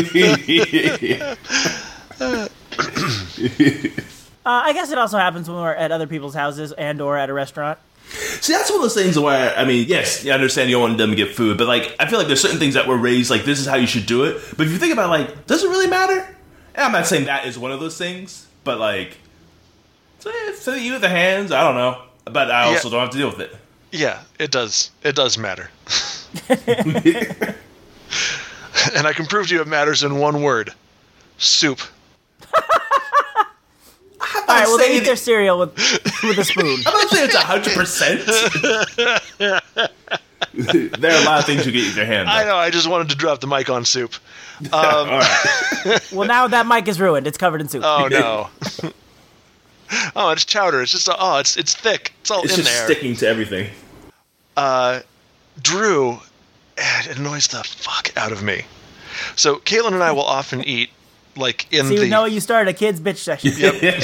uh, I guess it also happens when we're at other people's houses and or at a restaurant. See, that's one of those things where, I mean, yes, I understand you don't want them to get food, but, like, I feel like there's certain things that were raised, like, this is how you should do it. But if you think about, like, does it really matter? And I'm not saying that is one of those things, but, like, so, so you with the hands, I don't know. But I also yeah. don't have to deal with it. Yeah, it does. It does matter. And I can prove to you it matters in one word. Soup. All right, well, they eat their cereal with with a spoon. I'm not saying it's one hundred percent. There are a lot of things you get with your hand, though. I know, I just wanted to drop the mic on soup. Um, All right. Well, now that mic is ruined. It's covered in soup. Oh, no. Oh, it's chowder. It's just, oh, it's it's thick. It's all it's in just there. sticking to everything. Uh, Drew, it annoys the fuck out of me. So, Caitlin and I will often eat, like, in See, the... See, Noah, you started a kids' bitch section. Yep.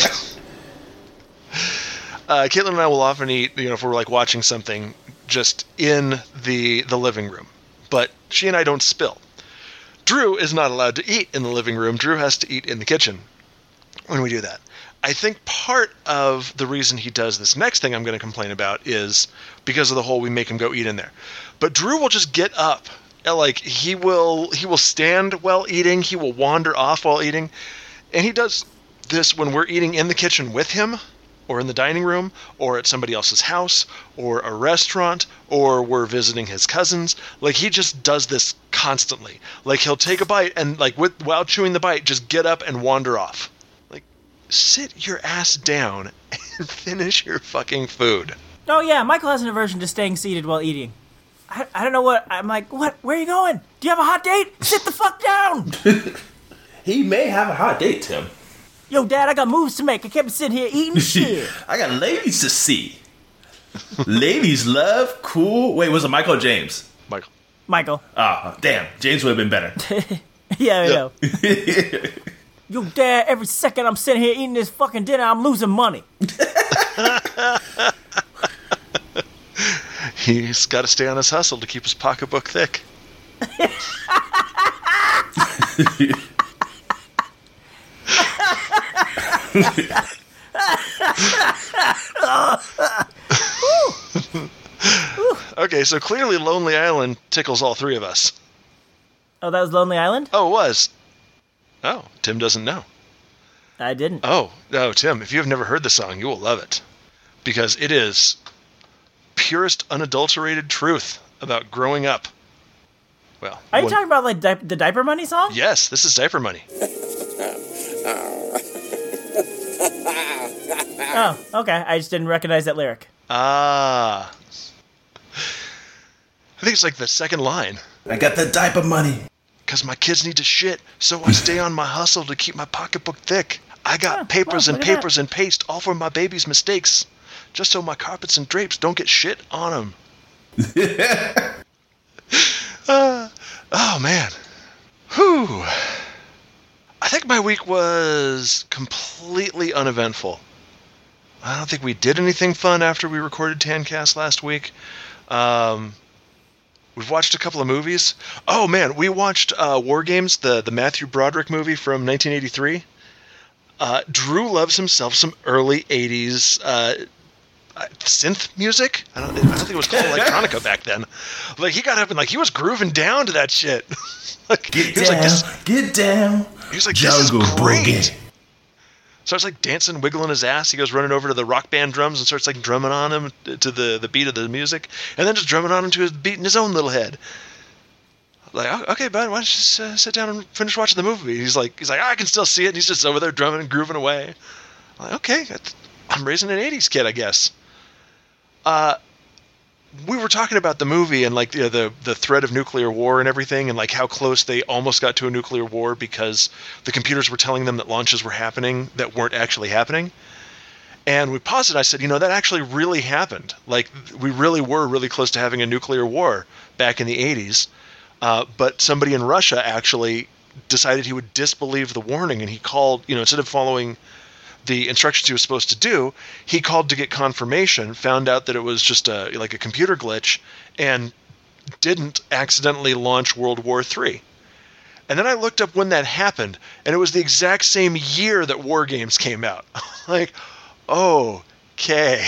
uh, Caitlin and I will often eat, you know, if we're, like, watching something just in the the living room. But she and I don't spill. Drew is not allowed to eat in the living room. Drew has to eat in the kitchen when we do that. I think part of the reason he does this next thing I'm going to complain about is because of the whole we make him go eat in there. But Drew will just get up. Like, he will he will stand while eating. He will wander off while eating. And he does this when we're eating in the kitchen with him, or in the dining room, or at somebody else's house, or a restaurant, or we're visiting his cousins. Like, he just does this constantly. Like, he'll take a bite and, like, with, while chewing the bite, just get up and wander off. Like, sit your ass down and finish your fucking food. Oh, yeah, Michael has an aversion to staying seated while eating. I, I don't know what... I'm like, what? Where are you going? Do you have a hot date? Sit the fuck down! He may have a hot date, Tim. Yo, Dad, I got moves to make. I can't be sitting here eating shit. I got ladies to see. Ladies love cool. Wait, was it Michael or James? Michael. Michael. Ah, oh, damn. James would have been better. Yeah, I know. Yo, Dad, every second I'm sitting here eating this fucking dinner, I'm losing money. He's got to stay on his hustle to keep his pocketbook thick. Okay, so clearly Lonely Island tickles all three of us. Oh, that was Lonely Island? Oh, it was. Oh, Tim doesn't know. I didn't. Oh, no, Tim, if you have never heard the song, you will love it. Because it is purest, unadulterated truth about growing up. Well, are you when, talking about like di- the Diaper Money song? Yes, this is Diaper Money. Oh, okay. I just didn't recognize that lyric. Ah. I think it's like the second line. I got the diaper money. Because my kids need to shit, so I stay on my hustle to keep my pocketbook thick. I got Oh, papers well, and look at papers and paste, all for my baby's mistakes. Just so my carpets and drapes don't get shit on them. uh, oh, man. Whew. I think my week was completely uneventful. I don't think we did anything fun after we recorded Tancast last week. Um, we've watched a couple of movies. Oh, man, we watched uh, War Games, the, the Matthew Broderick movie from nineteen eighty-three. Uh, Drew loves himself some early eighties uh, synth music. I don't, I don't think it was called electronica back then. Like, he got up and, like, he was grooving down to that shit. Like, Get he down, was like, this, get down. he was like, this is Jungle great. Boogie. Starts like dancing, wiggling his ass. He goes running over to the rock band drums and starts like drumming on him to the, the beat of the music, and then just drumming on him to his beat in his own little head. Like, oh, okay, bud, why don't you just uh, sit down and finish watching the movie? He's like, he's like, oh, I can still see it. And he's just over there drumming and grooving away. I'm like, okay, that's, I'm raising an eighties kid, I guess. Uh, we were talking about the movie and like you know, the the threat of nuclear war and everything, and like how close they almost got to a nuclear war because the computers were telling them that launches were happening that weren't actually happening. And we paused it. I said, you know, that actually really happened. Like, we really were really close to having a nuclear war back in the eighties. Uh, but somebody in Russia actually decided he would disbelieve the warning, and he called, you know, instead of following the instructions he was supposed to do, he called to get confirmation, found out that it was just a like a computer glitch, and didn't accidentally launch World War Three. And then I looked up when that happened, and it was the exact same year that War Games came out. Like, okay.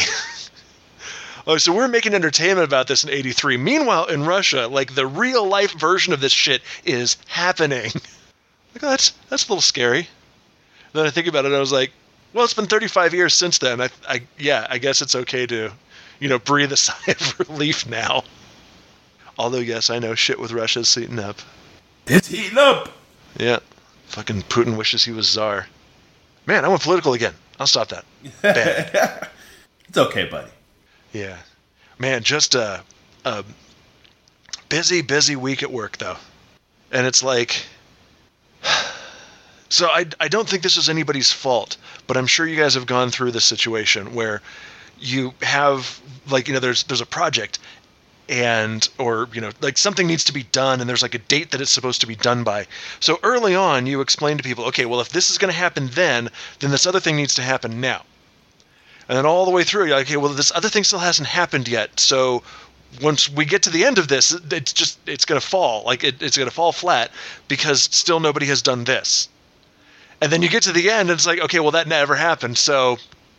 Oh, so we're making entertainment about this in eighty-three. Meanwhile, in Russia, like, the real-life version of this shit is happening. Like, oh, that's that's a little scary. And then I think about it, and I was like, well, it's been thirty-five years since then. I, I, yeah, I guess it's okay to, you know, breathe a sigh of relief now. Although, yes, I know shit with Russia's heating up. It's heating up. Yeah. Fucking Putin wishes he was czar. Man, I went political again. I'll stop that. Bad. It's okay, buddy. Yeah. Man, just a, a busy, busy week at work, though. And it's like... So I, I don't think this is anybody's fault, but I'm sure you guys have gone through this situation where you have, like, you know, there's there's a project and, or, you know, like something needs to be done and there's like a date that it's supposed to be done by. So early on, you explain to people, okay, well, if this is going to happen then, then this other thing needs to happen now. And then all the way through, you're like, okay, well, this other thing still hasn't happened yet. So once we get to the end of this, it's just, it's going to fall. Like, it, it's going to fall flat because still nobody has done this. And then you get to the end, and it's like, okay, well, that never happened, so...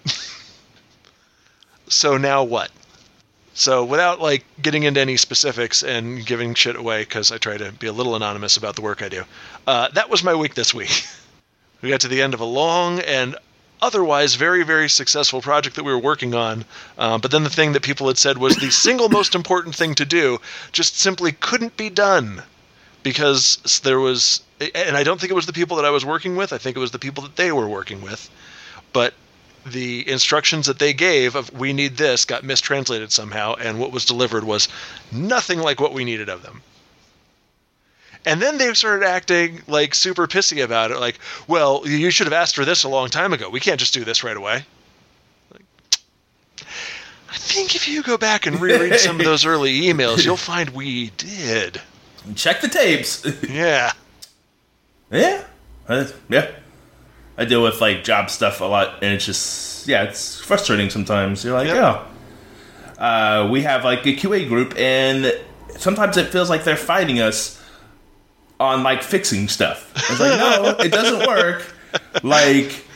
so now what? So without, like, getting into any specifics and giving shit away, because I try to be a little anonymous about the work I do, uh, that was my week this week. We got to the end of a long and otherwise very, very successful project that we were working on, uh, but then the thing that people had said was the single most important thing to do just simply couldn't be done. Because there was, and I don't think it was the people that I was working with, I think it was the people that they were working with, but the instructions that they gave of we need this got mistranslated somehow, and what was delivered was nothing like what we needed of them. And then they started acting like super pissy about it. Like, well, you should have asked for this a long time ago. We can't just do this right away. Like, I think if you go back and reread some of those early emails, you'll find we did. Check the tapes. Yeah. Yeah. Uh, yeah. I deal with like job stuff a lot, and it's just, yeah, it's frustrating sometimes. You're like, Yep. oh. Uh, we have like a Q A group, and sometimes it feels like they're fighting us on like fixing stuff. It's like, no, it doesn't work. Like,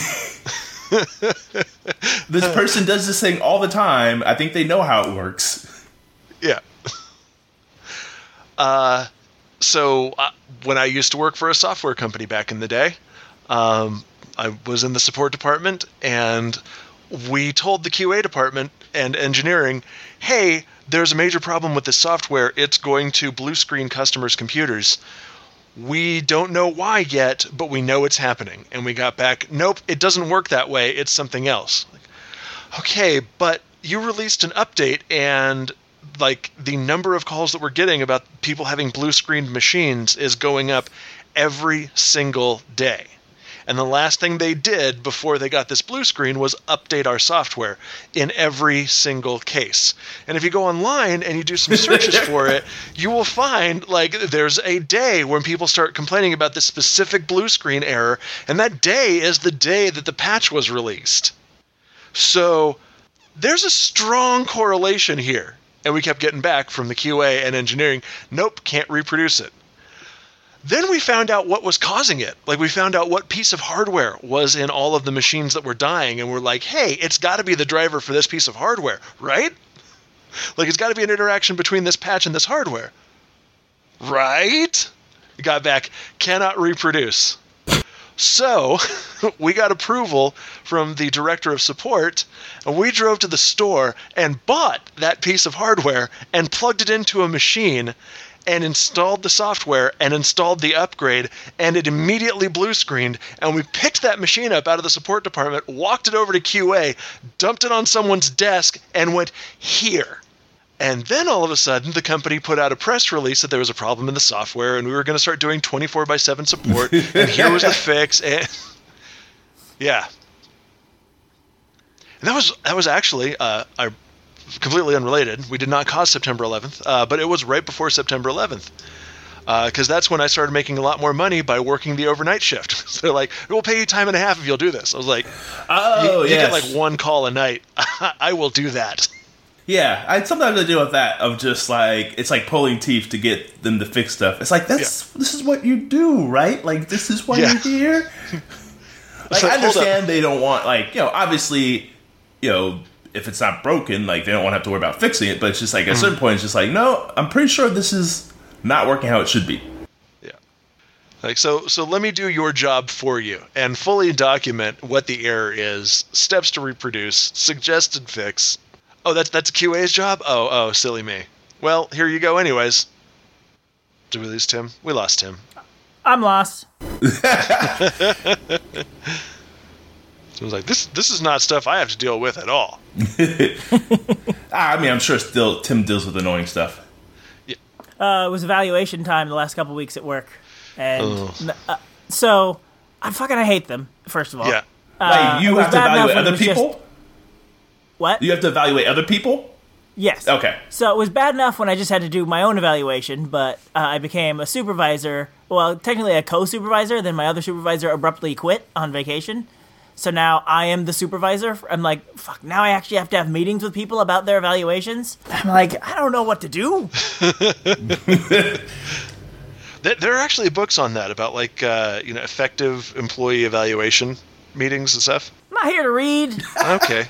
this person does this thing all the time. I think they know how it works. Yeah. Uh, so uh, when I used to work for a software company back in the day, um, I was in the support department, and we told the Q A department and engineering, hey, there's a major problem with this software. It's going to blue screen customers' computers. We don't know why yet, but we know it's happening. And we got back, nope, it doesn't work that way. It's something else. Like, okay, but you released an update, and like the number of calls that we're getting about people having blue screened machines is going up every single day. And the last thing they did before they got this blue screen was update our software in every single case. And if you go online and you do some searches for it, you will find like there's a day when people start complaining about this specific blue screen error, and that day is the day that the patch was released. So there's a strong correlation here. And we kept getting back from the Q A and engineering, nope, can't reproduce it. Then we found out what was causing it. Like, we found out what piece of hardware was in all of the machines that were dying, and we're like, hey, it's got to be the driver for this piece of hardware, right? Like, it's got to be an interaction between this patch and this hardware. Right? We got back, cannot reproduce. So, we got approval from the director of support, and we drove to the store and bought that piece of hardware and plugged it into a machine and installed the software and installed the upgrade, and it immediately blue screened, and we picked that machine up out of the support department, walked it over to Q A, dumped it on someone's desk, and went, here. And then all of a sudden, the company put out a press release that there was a problem in the software, and we were going to start doing twenty-four by seven support, and here was the fix, and yeah. And that was that was actually uh, our completely unrelated. We did not cause September eleventh, uh, but it was right before September eleventh. Because uh, that's when I started making a lot more money by working the overnight shift. So they're like, we'll pay you time and a half if you'll do this. I was like, oh, you, you yes. get like one call a night. I will do that. Yeah, I sometimes I deal with that of just like, it's like pulling teeth to get them to fix stuff. It's like, that's yeah. this is what you do, right? Like, this is why yeah. you're here? Like, like, I understand they don't want, like, you know, obviously, you know, if it's not broken, like, they don't want to have to worry about fixing it, but it's just like, at a certain point, it's just like, no, I'm pretty sure this is not working how it should be. Yeah. Like, so, so let me do your job for you and fully document what the error is, steps to reproduce, suggested fix. Oh, that's that's Q A's job? Oh, oh, silly me. Well, here you go anyways. Did we lose Tim? We lost Tim. I'm lost. So I was like, this this is not stuff I have to deal with at all. I mean, I'm sure still Tim deals with annoying stuff. Yeah. Uh, it was evaluation time the last couple weeks at work. And uh, so, I fucking I hate them, first of all. Yeah. Uh, like, you have to evaluate other people? Just, what? You have to evaluate other people? Yes. Okay. So it was bad enough when I just had to do my own evaluation, but uh, I became a supervisor, well, technically a co-supervisor, then my other supervisor abruptly quit on vacation. So now I am the supervisor. I'm like, fuck, now I actually have to have meetings with people about their evaluations. I'm like, I don't know what to do. There are actually books on that about, like, uh, you know, effective employee evaluation meetings and stuff. I'm not here to read. Okay.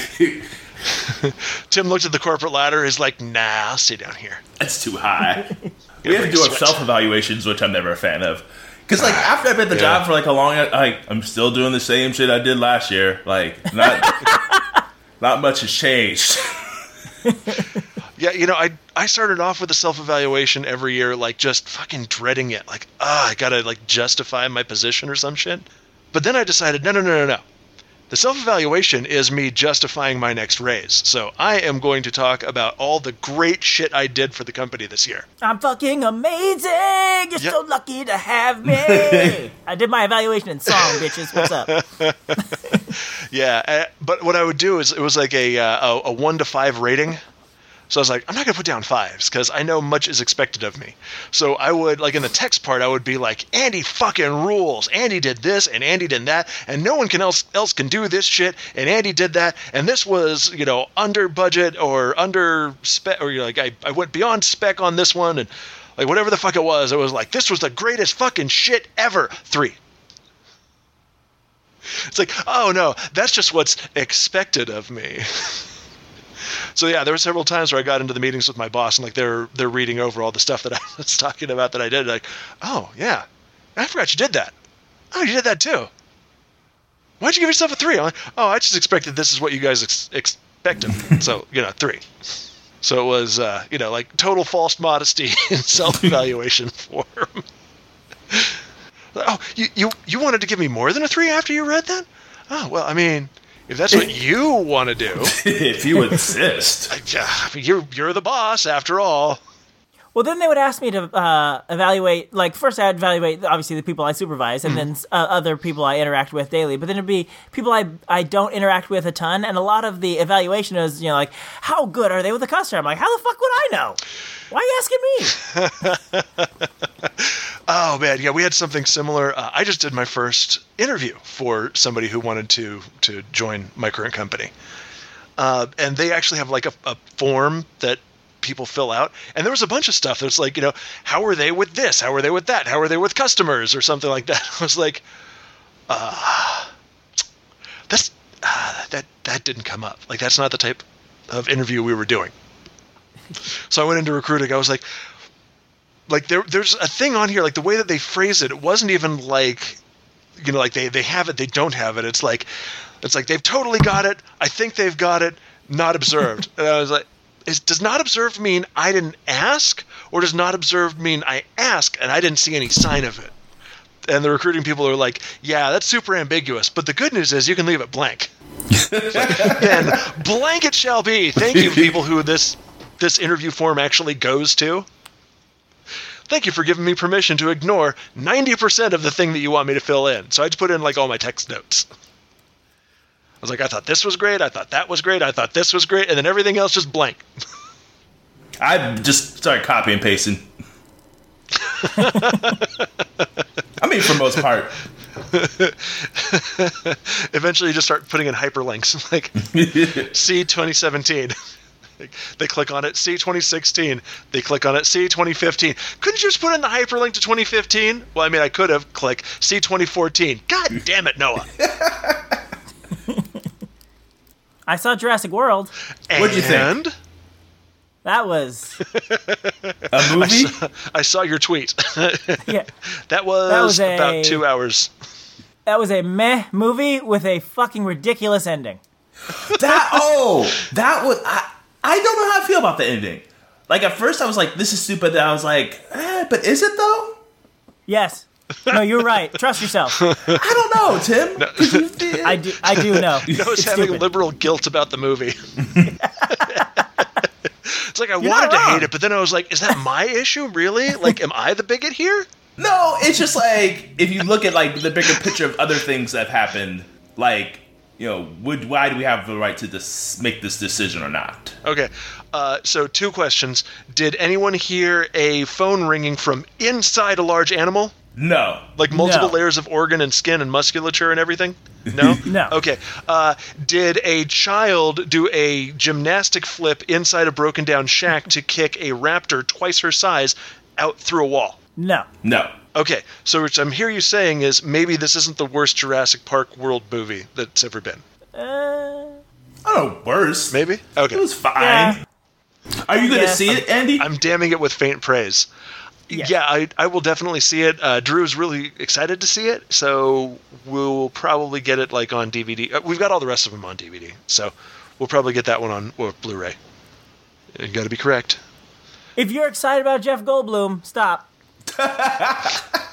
Tim looked at the corporate ladder. Is like, nah, I'll stay down here. That's too high. We have to do our self-evaluations, which I'm never a fan of. Because, like, after I've been at the yeah. job for, like, a long... Like, I'm still doing the same shit I did last year. Like, not not much has changed. Yeah, you know, I I started off with a self-evaluation every year, like, just fucking dreading it. Like, ah, I gotta, like, justify my position or some shit. But then I decided, no, no, no, no, no. The self-evaluation is me justifying my next raise. So I am going to talk about all the great shit I did for the company this year. I'm fucking amazing. You're Yep. so lucky to have me. I did my evaluation in song, bitches. What's up? Yeah, uh, but what I would do is it was like a uh, a, a one to five rating. So I was like, I'm not going to put down fives because I know much is expected of me. So I would, like in the text part, I would be like, Andy fucking rules. Andy did this and Andy did that. And no one can else else can do this shit. And Andy did that. And this was, you know, under budget or under spec. Or you're like, I, I went beyond spec on this one. And like whatever the fuck it was, it was like, this was the greatest fucking shit ever. Three. It's like, oh no, that's just what's expected of me. So yeah, there were several times where I got into the meetings with my boss and like they're they're reading over all the stuff that I was talking about that I did. Like, oh yeah, I forgot you did that. Oh, you did that too. Why'd you give yourself a three? I'm like, oh, I just expected this is what you guys ex- expected. So you know, three. So it was uh, you know like total false modesty in self-evaluation form. Oh, you, you you wanted to give me more than a three after you read that? Oh well, I mean. If that's what you want to do, if you insist, yeah, you're you're the boss after all. Well, then they would ask me to uh, evaluate, like, first I'd evaluate, obviously, the people I supervise, and then uh, other people I interact with daily. But then it'd be people I I don't interact with a ton, and a lot of the evaluation is, you know, like, how good are they with the customer? I'm like, how the fuck would I know? Why are you asking me? Oh, man, yeah, we had something similar. Uh, I just did my first interview for somebody who wanted to, to join my current company. Uh, and they actually have, like, a, a form that people fill out, and there was a bunch of stuff that's like, you know, how are they with this? How are they with that? How are they with customers or something like that? I was like, uh, that's, uh, that, that didn't come up. Like, that's not the type of interview we were doing. So I went into recruiting. I was like, like there, there's a thing on here, like the way that they phrase it, it wasn't even like, you know, like they, they have it, they don't have it. It's like, it's like they've totally got it. I think they've got it. Not observed. And I was like, Is, does not observed mean I didn't ask, or does not observed mean I asked and I didn't see any sign of it? And the recruiting people are like, yeah, that's super ambiguous, but the good news is you can leave it blank. Then blank it shall be. Thank you, people who this this interview form actually goes to. Thank you for giving me permission to ignore ninety percent of the thing that you want me to fill in. So I just put in like all my text notes. I was like, I thought this was great. I thought that was great. I thought this was great. And then everything else just blank. I just started copy and pasting. I mean, for the most part. Eventually, you just start putting in hyperlinks. Like, C twenty seventeen. They click on it. C twenty sixteen. They click on it. C twenty fifteen. Couldn't you just put in the hyperlink to twenty fifteen? Well, I mean, I could have. Click C twenty fourteen. God damn it, Noah. I saw Jurassic World. What'd you think? That was a movie. I saw, I saw your tweet. Yeah, that was, that was a, about two hours. That was a meh movie with a fucking ridiculous ending. That oh, that was I. I don't know how I feel about the ending. Like at first, I was like, "This is stupid." Then I was like, eh, "But is it though?" Yes. No, you're right. Trust yourself. I don't know, Tim. No. You, I do. I do know. You know, it's having stupid. liberal guilt about the movie. It's like I you're wanted to hate it, but then I was like, "Is that my issue, really? Like, am I the bigot here?" No, it's just like if you look at like the bigger picture of other things that have happened, like you know, would why do we have the right to this, make this decision or not? Okay, uh, so two questions: did anyone hear a phone ringing from inside a large animal? No. Like multiple no. layers of organ and skin and musculature and everything? No? No. Okay. Uh, did a child do a gymnastic flip inside a broken down shack to kick a raptor twice her size out through a wall? No. No. Okay. So what I'm hearing you saying is maybe this isn't the worst Jurassic Park World movie that's ever been. Uh, I don't know, worse. Maybe? Okay. It was fine. Yeah. Are you going to Yeah. see it, Andy? I'm damning it with faint praise. Yeah, yeah I, I will definitely see it. Uh, Drew's really excited to see it, so we'll probably get it like on D V D. Uh, we've got all the rest of them on D V D, so we'll probably get that one on or Blu-ray. You got to be correct. If you're excited about Jeff Goldblum, stop.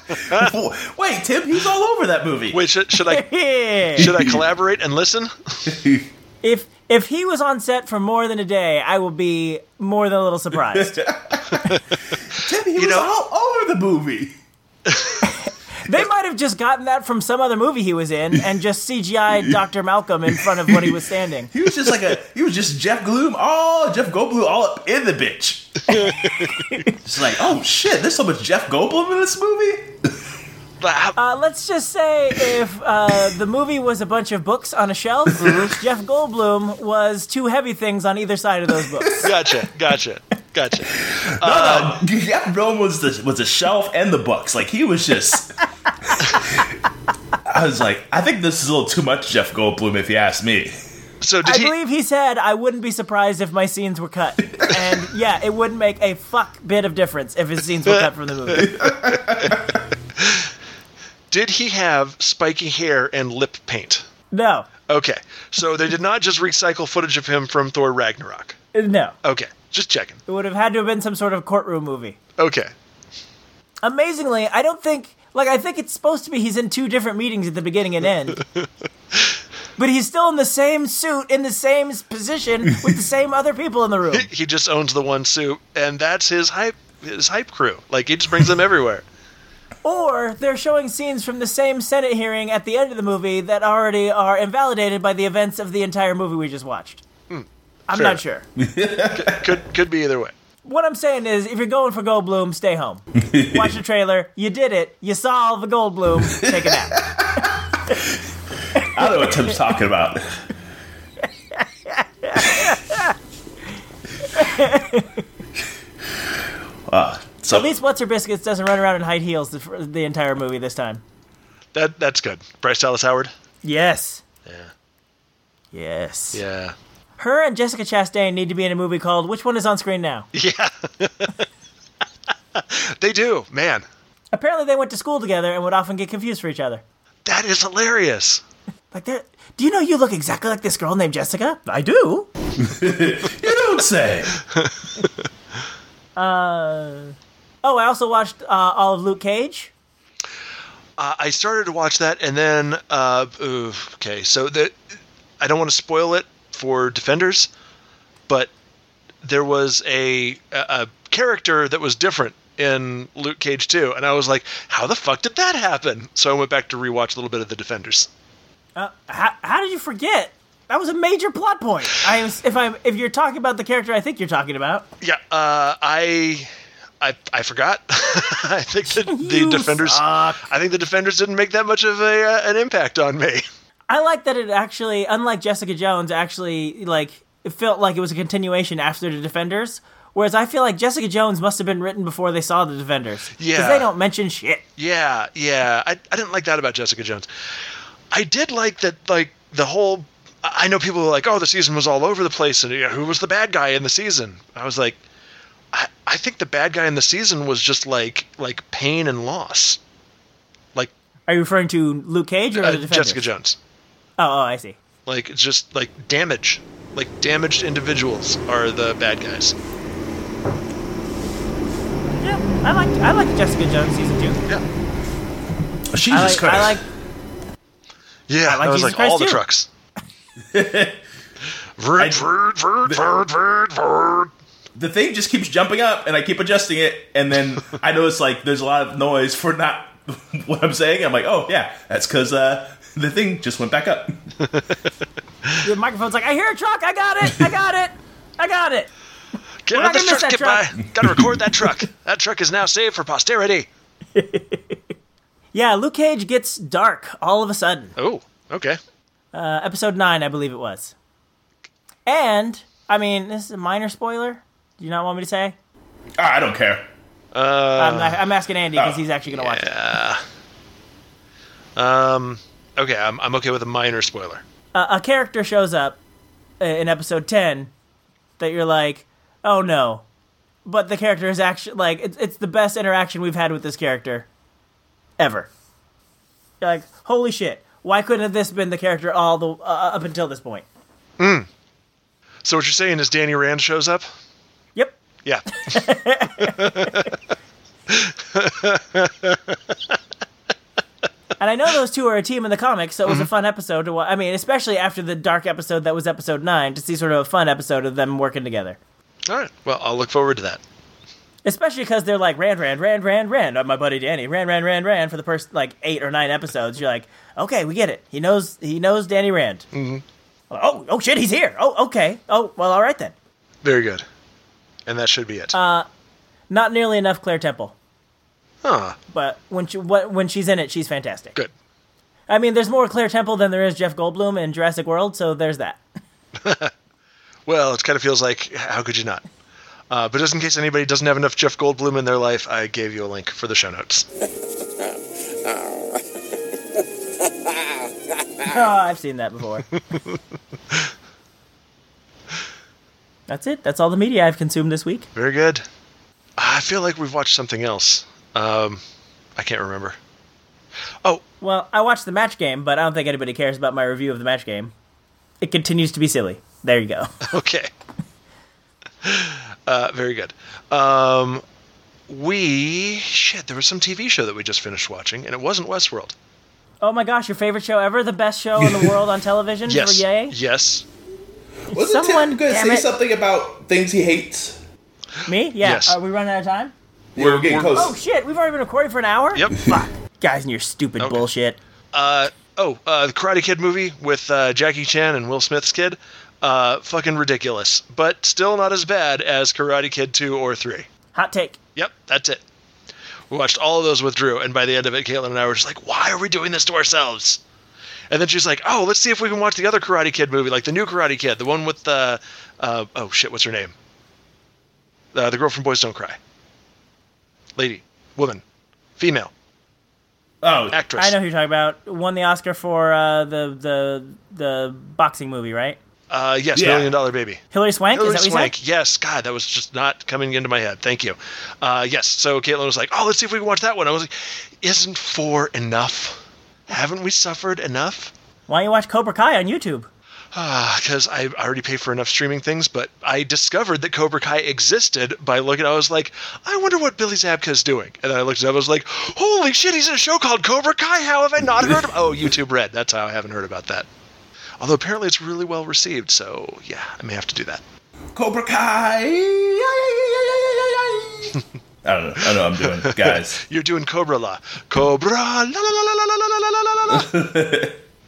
Wait, Tim, he's all over that movie. Wait, should, should I should I collaborate and listen? If if he was on set for more than a day, I will be more than a little surprised. Tim, he you was know, all over the movie. They might have just gotten that from some other movie he was in and just C G I'd Doctor Malcolm in front of when he was standing. He was just like a, he was just Jeff Goldblum, oh, Jeff Goldblum all up in the bitch. It's like, oh shit, there's so much Jeff Goldblum in this movie? Uh, let's just say if uh, the movie was a bunch of books on a shelf, Jeff Goldblum was two heavy things on either side of those books. Gotcha, gotcha, gotcha. No, uh, no, Jeff Goldblum was the was a shelf and the books. Like he was just. I was like, I think this is a little too much Jeff Goldblum, if you ask me. So did I he... believe he said, I wouldn't be surprised if my scenes were cut. And yeah, it wouldn't make a fuck bit of difference if his scenes were cut from the movie. Did he have spiky hair and lip paint? No. Okay, so they did not just recycle footage of him from Thor Ragnarok? No. Okay, just checking. It would have had to have been some sort of courtroom movie. Okay. Amazingly, I don't think... Like, I think it's supposed to be he's in two different meetings at the beginning and end. But he's still in the same suit, in the same position, with the same other people in the room. He just owns the one suit, and that's his hype his hype crew. Like, he just brings them everywhere. Or they're showing scenes from the same Senate hearing at the end of the movie that already are invalidated by the events of the entire movie we just watched. Mm, I'm fair. Not sure. could, could could be either way. What I'm saying is, if you're going for Goldblum, stay home. Watch the trailer. You did it. You saw all the Goldblum. Take a nap. I don't know what Tim's talking about. uh, so. At least What's Her Biscuits doesn't run around in high heels the, the entire movie this time. That That's good. Bryce Dallas Howard? Yes. Yeah. Yes. Yeah. Her and Jessica Chastain need to be in a movie called Which One Is on Screen Now? Yeah. They do, man. Apparently they went to school together and would often get confused for each other. That is hilarious. Like, do you know you look exactly like this girl named Jessica? I do. You don't say. uh, oh, I also watched uh, all of Luke Cage. Uh, I started to watch that, and then, uh, ooh, okay, so the, I don't want to spoil it for Defenders, but there was a, a, a character that was different in Luke Cage two, and I was like, how the fuck did that happen? So I went back to rewatch a little bit of the Defenders. Uh, how, how did you forget? That was a major plot point. I was, if I if you're talking about the character I think you're talking about. Yeah, uh, I I I forgot. I think that the Defenders suck. I think the Defenders didn't make that much of a uh, an impact on me. I like that it actually, unlike Jessica Jones, actually like it felt like it was a continuation after the Defenders. Whereas I feel like Jessica Jones must have been written before they saw the Defenders. Yeah. Because they don't mention shit. Yeah, yeah. I, I didn't like that about Jessica Jones. I did like that, like, the whole... I know people were like, oh, the season was all over the place, and you know, who was the bad guy in the season? I was like, I, I think the bad guy in the season was just, like, like pain and loss. Like... Are you referring to Luke Cage or uh, the Defenders? Jessica Jones. Oh, oh, I see. Like, it's just, like, damage. Like, damaged individuals are the bad guys. Yeah, I like I like Jessica Jones season two. Yeah. Jesus I like, Christ. I like. Yeah, I like I was Jesus like Christ all the too. trucks. Vert, vert, vert, vert, vert, vert. The thing just keeps jumping up, and I keep adjusting it, and then I notice like there's a lot of noise for not what I'm saying. I'm like, oh yeah, that's because uh, the thing just went back up. The microphone's like, I hear a truck. I got it. I got it. I got it. Get We're out not of this gonna miss truck, that get truck. by. Gotta record that truck. That truck is now saved for posterity. Yeah, Luke Cage gets dark all of a sudden. Oh, okay. Uh, episode nine, I believe it was. And, I mean, this is a minor spoiler. Do you not want me to say? Oh, I don't care. Uh, I'm, I'm asking Andy because oh, he's actually going to watch it. Yeah. Um. Okay, I'm I'm okay with a minor spoiler. Uh, a character shows up uh, in episode ten that you're like, oh no. But the character is actually, like, it's, it's the best interaction we've had with this character ever. You're like, holy shit. Why couldn't have this been the character all the uh, up until this point? Mm. So what you're saying is Danny Rand shows up? Yep. Yeah. And I know those two are a team in the comics, so it was mm-hmm. a fun episode to watch. I mean, especially after the dark episode that was episode nine, to see sort of a fun episode of them working together. All right. Well, I'll look forward to that. Especially because they're like, Rand, Rand, Rand, Rand, Rand, uh, my buddy Danny, Rand, Rand, Rand, Rand, for the first, like, eight or nine episodes. You're like, okay, we get it. He knows He knows Danny Rand. Mm-hmm. Oh, oh, shit, he's here. Oh, okay. Oh, well, all right then. Very good. And that should be it. Uh, not nearly enough Claire Temple. Huh. But when she when she's in it, she's fantastic. Good. I mean, there's more Claire Temple than there is Jeff Goldblum in Jurassic World, so there's that. Well, it kind of feels like, how could you not? Uh, but just in case anybody doesn't have enough Jeff Goldblum in their life, I gave you a link for the show notes. Oh, I've seen that before. That's it. That's all the media I've consumed this week. Very good. I feel like we've watched something else. Um, I can't remember. Oh. Well, I watched the match game, but I don't think anybody cares about my review of the match game. It continues to be silly. There you go. Okay. Uh, very good. Um, we... Shit, there was some T V show that we just finished watching, and it wasn't Westworld. Oh my gosh, your favorite show ever? The best show in the world on television? Yes. For Yay? Yes. Wasn't Tim going to say it. something about things he hates? Me? Yeah. Yes. Are we running out of time? We're getting close. Oh shit, we've already been recording for an hour? Yep. Fuck. Guys and your stupid okay. bullshit. Uh, oh, uh, the Karate Kid movie with uh, Jackie Chan and Will Smith's kid. Uh, fucking ridiculous. But still not as bad as Karate Kid two or three. Hot take. Yep, that's it. We watched all of those with Drew, and by the end of it, Caitlin and I were just like, why are we doing this to ourselves? And then she's like, oh, let's see if we can watch the other Karate Kid movie, like the new Karate Kid, the one with the, uh, oh shit, what's her name? Uh, the girl from Boys Don't Cry. Lady. Woman. Female. Oh, actress. I know who you're talking about. Won the Oscar for uh, the the the boxing movie, right? Uh, yes, yeah. Million Dollar Baby. Hilary Swank? Hilary Is that what Swank, you said? yes. God, that was just not coming into my head. Thank you. Uh, yes, so Caitlin was like, oh, let's see if we can watch that one. I was like, isn't four enough? Haven't we suffered enough? Why don't you watch Cobra Kai on YouTube? Because I already pay for enough streaming things, but I discovered that Cobra Kai existed by looking. I was like, I wonder what Billy Zabka's doing. And then I looked it up. I was like, holy shit, he's in a show called Cobra Kai. How have I not heard of it? Oh, YouTube Red. That's how I haven't heard about that. Although apparently it's really well received, so yeah, I may have to do that. Cobra Kai. I don't know. I know what I'm doing, guys. You're doing Cobra La. Cobra La La La La La La La La La La.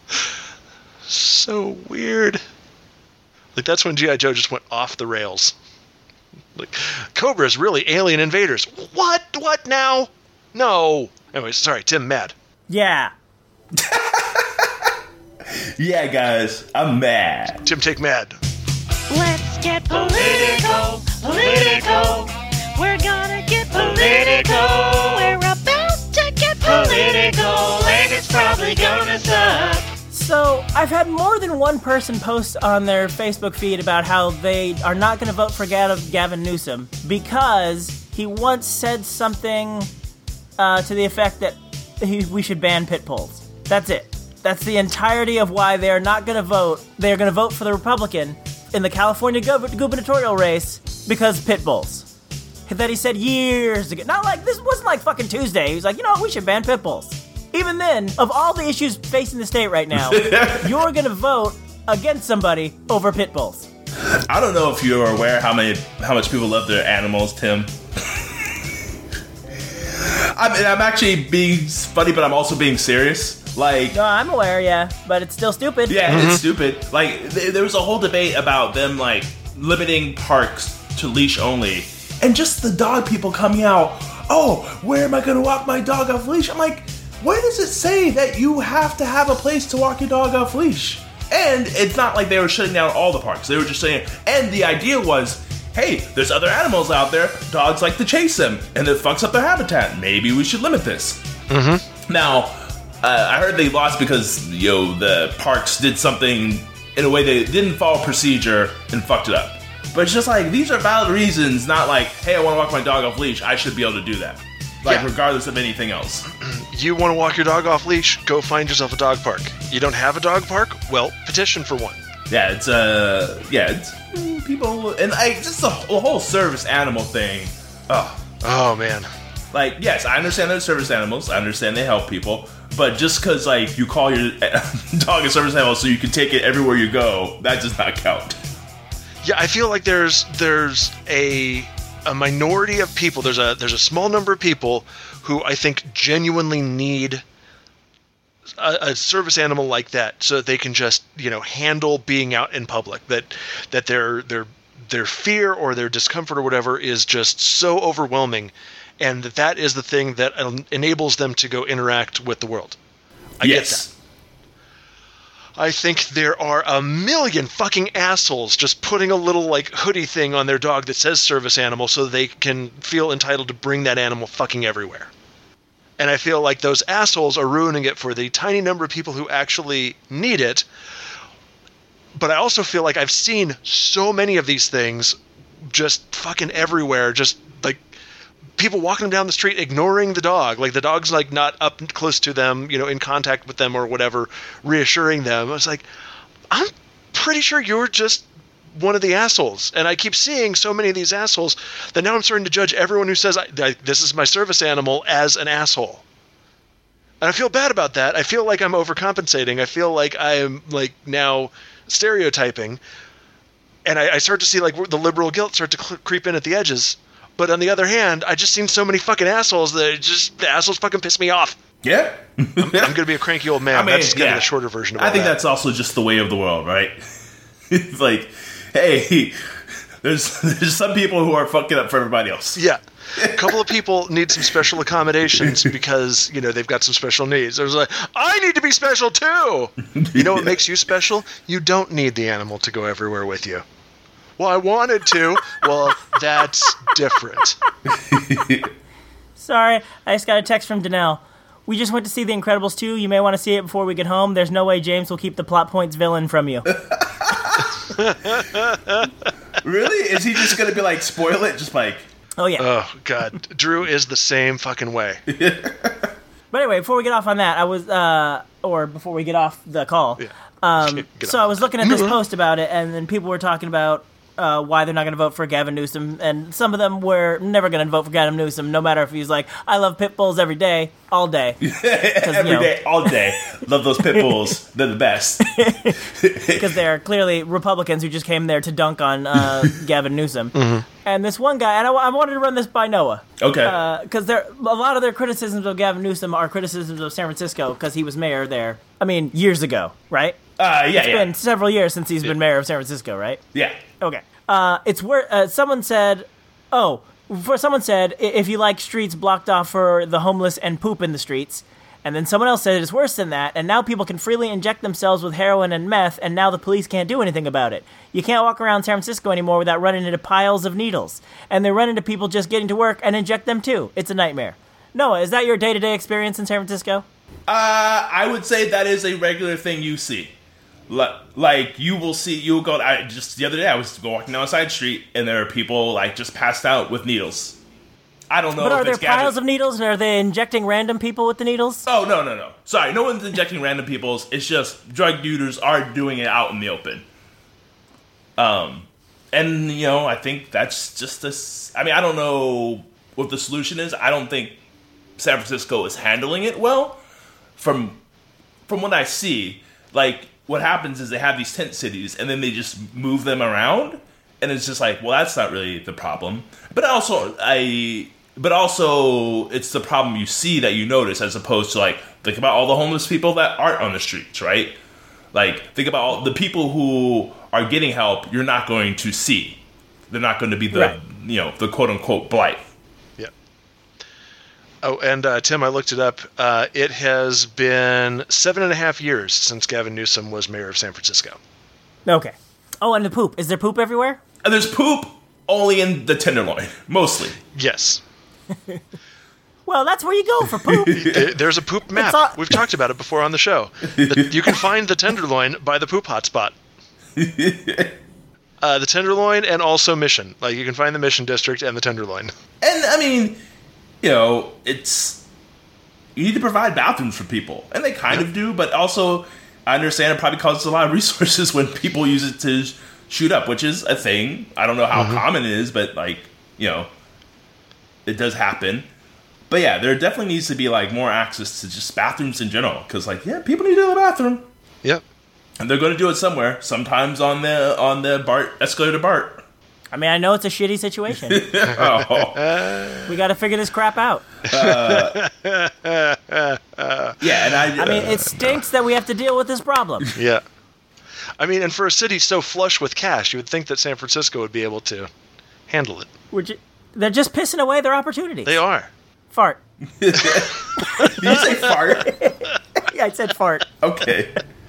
So weird. Like, that's when G I. Joe just went off the rails. Like, Cobra's really alien invaders. What? What now? No. Anyways, sorry, Tim, mad. Yeah. Yeah, guys, I'm mad. Tim, take mad. Let's get political, political. We're gonna get political. We're about to get political, and it's probably gonna suck. So, I've had more than one person post on their Facebook feed about how they are not going to vote for Gavin Newsom because he once said something uh, to the effect that he, we should ban pit bulls. That's it. That's the entirety of why they are not going to vote. They are going to vote for the Republican in the California gov- gubernatorial race because pit bulls. That he said years ago. Not like, this wasn't like fucking Tuesday. He was like, you know what, we should ban pit bulls. Even then, of all the issues facing the state right now, you're going to vote against somebody over pit bulls. I don't know if you're aware how many, how much people love their animals, Tim. I mean, I'm actually being funny, but I'm also being serious. Like, no, I'm aware, yeah, but it's still stupid. Yeah, mm-hmm. It's stupid. Like, th- there was a whole debate about them, like, limiting parks to leash only. And just the dog people coming out, oh, where am I going to walk my dog off leash? I'm like, where does it say that you have to have a place to walk your dog off leash? And it's not like they were shutting down all the parks. They were just saying, and the idea was, hey, there's other animals out there. Dogs like to chase them, and it fucks up their habitat. Maybe we should limit this. Mm-hmm. Now, uh, I heard they lost because, yo, the parks did something in a way they didn't follow procedure and fucked it up. But it's just like, these are valid reasons, not like, hey, I want to walk my dog off leash. I should be able to do that. Like, yeah. Regardless of anything else. You want to walk your dog off leash? Go find yourself a dog park. You don't have a dog park? Well, petition for one. Yeah, it's, uh, yeah, it's people, and I, just the whole service animal thing. Oh. Oh, man. Like, yes, I understand they're service animals. I understand they help people. But just because, like, you call your dog a service animal so you can take it everywhere you go, that does not count. Yeah, I feel like there's there's a a minority of people. There's a there's a small number of people who I think genuinely need a, a service animal like that, so that they can just, you know, handle being out in public. That that their their their fear or their discomfort or whatever is just so overwhelming. And that that is the thing that enables them to go interact with the world. I yes. get that. I think there are a million fucking assholes just putting a little, like, hoodie thing on their dog that says service animal so they can feel entitled to bring that animal fucking everywhere. And I feel like those assholes are ruining it for the tiny number of people who actually need it. But I also feel like I've seen so many of these things just fucking everywhere, just, like, people walking them down the street, ignoring the dog. Like, the dog's, like, not up close to them, you know, in contact with them or whatever, reassuring them. I was like, I'm pretty sure you're just one of the assholes. And I keep seeing so many of these assholes that now I'm starting to judge everyone who says, I, I, this is my service animal, as an asshole. And I feel bad about that. I feel like I'm overcompensating. I feel like I'm, like, now stereotyping. And I, I start to see, like, the liberal guilt start to cl- creep in at the edges. But on the other hand, I just seen so many fucking assholes that it just the assholes fucking piss me off. Yeah. I'm, I'm going to be a cranky old man. I mean, that's just kind of the shorter version of all I think that. that's also just the way of the world, right? It's like, hey, there's there's some people who are fucking up for everybody else. Yeah. A couple of people need some special accommodations because, you know, they've got some special needs. I was like, I need to be special too. You know what makes you special? You don't need the animal to go everywhere with you. Well, I wanted to. Well, that's different. Sorry, I just got a text from Danelle. We just went to see The Incredibles two. You may want to see it before we get home. There's no way James will keep the plot points villain from you. Really? Is he just going to be like, spoil it? Just like... Oh, yeah. Oh, God. Drew is the same fucking way. But anyway, before we get off on that, I was, uh, or before we get off the call, Yeah. um, so I was looking at this post about it, and then people were talking about Uh, why they're not going to vote for Gavin Newsom, and some of them were never going to vote for Gavin Newsom, no matter if he's like, I love pit bulls every day, all day. Every you know, day, all day. Love those pit bulls. They're the best. Because they're clearly Republicans who just came there to dunk on uh, Gavin Newsom. Mm-hmm. And this one guy, and I, I wanted to run this by Noah. Okay. Because uh, a lot of their criticisms of Gavin Newsom are criticisms of San Francisco, because he was mayor there, I mean, years ago, right? Uh, yeah, It's yeah. been several years since he's been mayor of San Francisco, right? Yeah. Okay. Uh, it's where uh, someone said, oh, for someone said, if you like streets blocked off for the homeless and poop in the streets, and then someone else said it's worse than that, and now people can freely inject themselves with heroin and meth, and now the police can't do anything about it. You can't walk around San Francisco anymore without running into piles of needles, and they run into people just getting to work and inject them too. It's a nightmare. Noah, is that your day-to-day experience in San Francisco? Uh, I would say that is a regular thing you see. Like, you will see, you'll go, I just the other day I was walking down a side street and there are people, like, just passed out with needles. I don't know But if are there it's Gavin. piles of needles, and are they injecting random people with the needles? Oh, no, no, no. Sorry, no one's injecting random people's. It's just drug dealers are doing it out in the open. Um, and, you know, I think that's just this, I mean, I don't know what the solution is. I don't think San Francisco is handling it well. From, from what I see, like, what happens is they have these tent cities, and then they just move them around, and it's just like, well, that's not really the problem. But also, I, but also, it's the problem you see that you notice, as opposed to, like, think about all the homeless people that aren't on the streets, right? Like, think about all the people who are getting help. You're not going to see. They're not going to be the, right. you know, the quote unquote blight. Oh, and uh, Tim, I looked it up. Uh, it has been seven and a half years since Gavin Newsom was mayor of San Francisco. Okay. Oh, and the poop. Is there poop everywhere? And there's poop only in the Tenderloin, mostly. Yes. Well, that's where you go for poop. There's a poop map. All- We've talked about it before on the show. The, you can find the Tenderloin by the poop hotspot. uh, the Tenderloin and also Mission. Like, you can find the Mission District and the Tenderloin. And, I mean... You know, it's, you need to provide bathrooms for people. And they kind yep. of do, but also, I understand it probably causes a lot of resources when people use it to shoot up, which is a thing. I don't know how mm-hmm. common it is, but, like, you know, it does happen. But yeah, there definitely needs to be like more access to just bathrooms in general. Because like, yeah, people need to go to the bathroom. Yep. And they're going to do it somewhere. Sometimes on the on the BART, escalator BART. I mean, I know it's a shitty situation. oh. We got to figure this crap out. Uh, yeah, and I... I mean, it stinks that we have to deal with this problem. Yeah. I mean, and for a city so flush with cash, you would think that San Francisco would be able to handle it. We're ju- they're just pissing away their opportunities. They are. Fart. Did you say fart? Yeah, I said fart. Okay.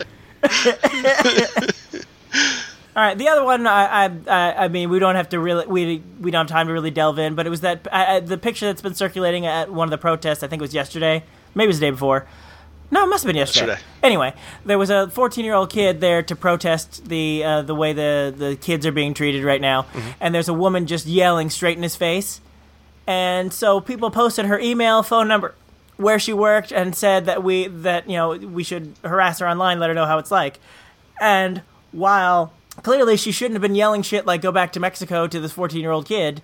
All right, the other one, I, I, I mean, we don't have to really, we, we don't have time to really delve in, but it was that I, the picture that's been circulating at one of the protests. I think it was yesterday, maybe it was the day before. No, it must have been yesterday. yesterday. Anyway, there was a fourteen-year-old kid there to protest the uh, the way the, the kids are being treated right now, mm-hmm. and there's a woman just yelling straight in his face, and so people posted her email, phone number, where she worked, and said that we that you know we should harass her online, let her know how it's like, and while clearly she shouldn't have been yelling shit like "Go back to Mexico" to this fourteen-year-old kid,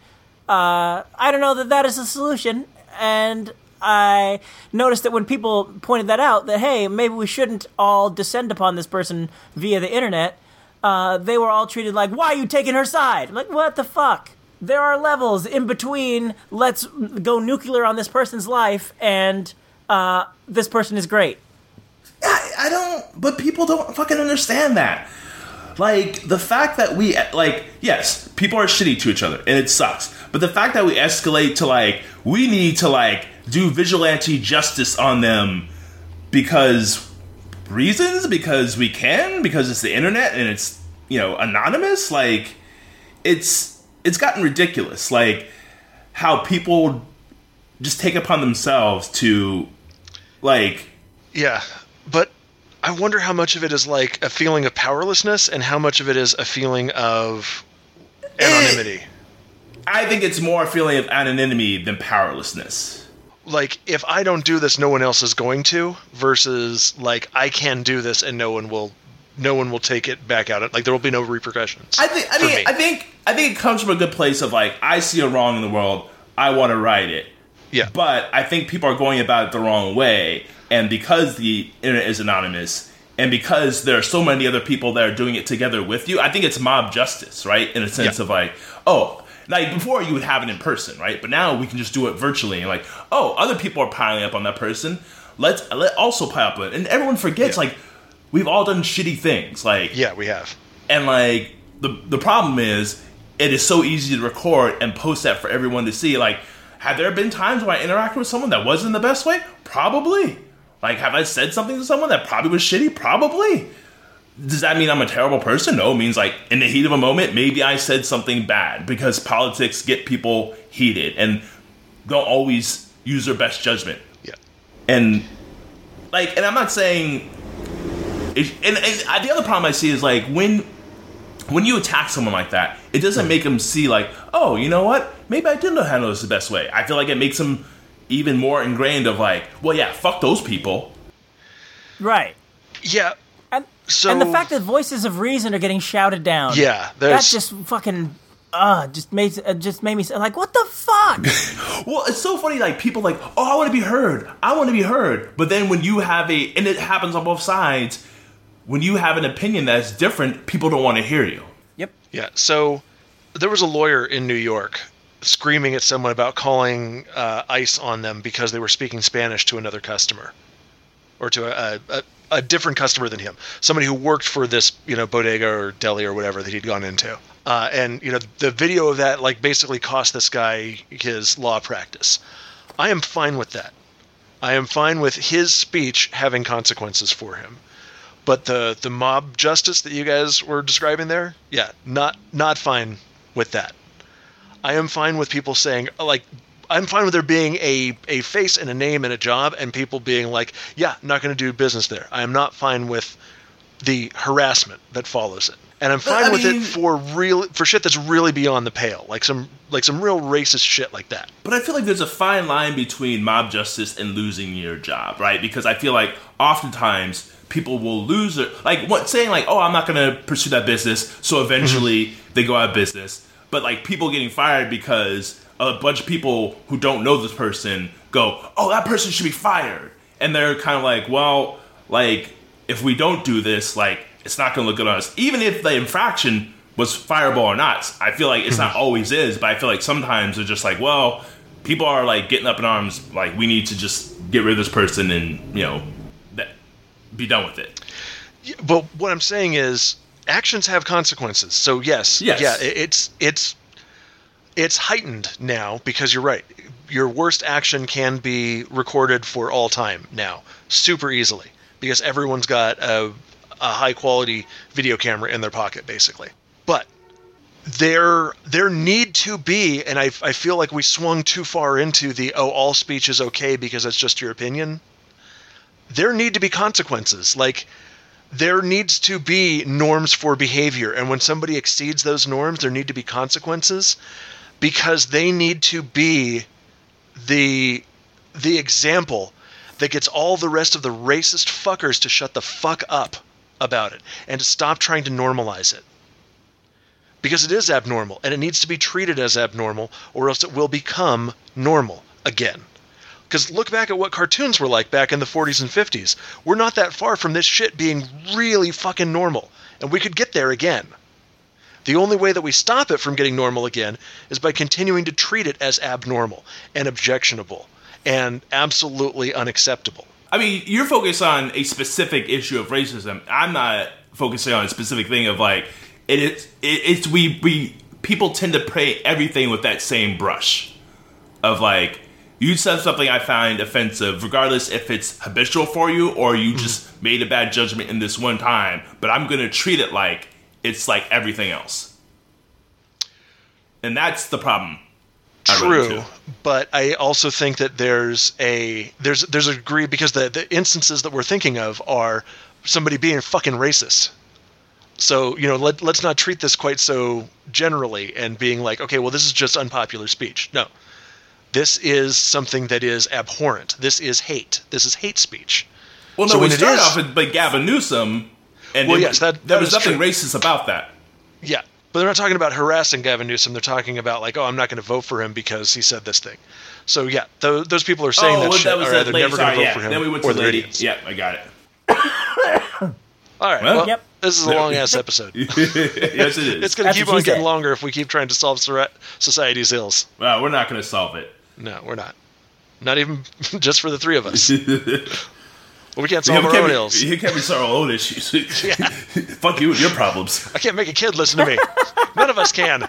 uh, I don't know that that is a solution, and I noticed that when people pointed that out, that, hey, maybe we shouldn't all descend upon this person via the internet, uh, they were all treated like, why are you taking her side? Like, what the fuck? There are levels in between, let's go nuclear on this person's life, and uh, this person is great. I, I don't, but people don't fucking understand that. Like, the fact that we, like, yes, people are shitty to each other, and it sucks. But the fact that we escalate to, like, we need to, like, do vigilante justice on them because reasons, because we can, because it's the internet and it's, you know, anonymous, like, it's, it's gotten ridiculous. Like, how people just take upon themselves to, like... Yeah, but I wonder how much of it is, like, a feeling of powerlessness and how much of it is a feeling of anonymity. It, I think it's more a feeling of anonymity than powerlessness. Like, if I don't do this, no one else is going to, versus, like, I can do this and no one will, no one will take it back out. Like, there will be no repercussions. I think, I mean, me. I think, I think it comes from a good place of, like, I see a wrong in the world, I want to right it. Yeah. But I think people are going about it the wrong way, and because the internet is anonymous, and because there are so many other people that are doing it together with you, I think it's mob justice, right? In a sense yeah. of, like, oh, like, before you would have it in person, right? But now we can just do it virtually. And like, oh, other people are piling up on that person. Let's let also pile up on it. And everyone forgets, yeah. like, we've all done shitty things. Like, yeah, we have. And, like, the the problem is, it is so easy to record and post that for everyone to see. Like, have there been times where I interacted with someone that wasn't the best way? Probably. Like, have I said something to someone that probably was shitty? Probably. Does that mean I'm a terrible person? No, it means, like, in the heat of a moment, maybe I said something bad, because politics get people heated and don't always use their best judgment. Yeah. And, like, and I'm not saying... It, and, and the other problem I see is, like, when when you attack someone like that, it doesn't make them see, like, oh, you know what? Maybe I didn't know how to handle this the best way. I feel like it makes them even more ingrained of, like, well, yeah, fuck those people. Right. Yeah. And, so, and the fact that voices of reason are getting shouted down. Yeah. That just fucking... Uh, just made uh, just made me say, like, what the fuck? Well, it's so funny, like, people like, oh, I want to be heard. I want to be heard. But then when you have a... And it happens on both sides... When you have an opinion that's different, people don't want to hear you. Yep. Yeah, so there was a lawyer in New York screaming at someone about calling uh, ICE on them because they were speaking Spanish to another customer. Or to a, a, a different customer than him. Somebody who worked for this, you know, bodega or deli or whatever that he'd gone into. Uh, and, you know, the video of that, like, basically cost this guy his law practice. I am fine with that. I am fine with his speech having consequences for him. But the, the mob justice that you guys were describing there, yeah, not not fine with that. I am fine with people saying, like, I'm fine with there being a, a face and a name and a job and people being like, yeah, not going to do business there. I am not fine with the harassment that follows it. And I'm fine with mean, it for real for shit that's really beyond the pale, like some like some real racist shit like that. But I feel like there's a fine line between mob justice and losing your job, right? Because I feel like oftentimes people will lose it, like what saying like, oh, I'm not going to pursue that business, so eventually they go out of business. But like people getting fired because a bunch of people who don't know this person go, oh, that person should be fired. And they're kind of like, well, like, if we don't do this, like, it's not going to look good on us. Even if the infraction was fireable or not, I feel like it's not always is, but I feel like sometimes they're just like, well, people are, like, getting up in arms, like, we need to just get rid of this person and, you know, that, be done with it. Yeah, but what I'm saying is, actions have consequences. So, yes, yes. yeah, it, it's it's it's heightened now because you're right. Your worst action can be recorded for all time now, super easily, because everyone's got a, a high-quality video camera in their pocket, basically. But there there need to be, and I, I feel like we swung too far into the, oh, all speech is okay because it's just your opinion. There need to be consequences. Like, there needs to be norms for behavior, and when somebody exceeds those norms, there need to be consequences, because they need to be the the example that gets all the rest of the racist fuckers to shut the fuck up about it and to stop trying to normalize it. Because it is abnormal, and it needs to be treated as abnormal, or else it will become normal again. Because look back at what cartoons were like back in the forties and fifties. We're not that far from this shit being really fucking normal, and we could get there again. The only way that we stop it from getting normal again is by continuing to treat it as abnormal and objectionable and absolutely unacceptable. I mean, you're focused on a specific issue of racism. I'm not focusing on a specific thing of like, it is, it, it's, we, we, people tend to paint everything with that same brush of like, you said something I find offensive, regardless if it's habitual for you or you just made a bad judgment in this one time, but I'm going to treat it like it's like everything else. And that's the problem. True, but I also think that there's a there's there's a degree, because the, the instances that we're thinking of are somebody being fucking racist. So, you know, let, let's not treat this quite so generally and being like, okay, well, this is just unpopular speech. No. This is something that is abhorrent. This is hate. This is hate speech. Well, no, so we when started is, off with like Gavin Newsom, and well, it, yes, that, that there was nothing true. racist about that. Yeah, but they're not talking about harassing Gavin Newsom. They're talking about like, oh, I'm not going to vote for him because he said this thing. So yeah, th- those people are saying oh, that well, shit, that was or that they're lady, never going to sorry, vote yeah. for him. Then we went or to the they're lady. idiots. Yeah, I got it. All right, well, well, yep. This is a long-ass episode. Yes, it is. It's going to keep on getting longer if we keep trying to solve society's ills. Well, we're not going to solve it. No, we're not. Not even just for the three of us. Well, we can't solve yeah, our can't own be, ills. You can't be solving our own issues. Yeah. Fuck you and your problems. I can't make a kid listen to me. None of us can.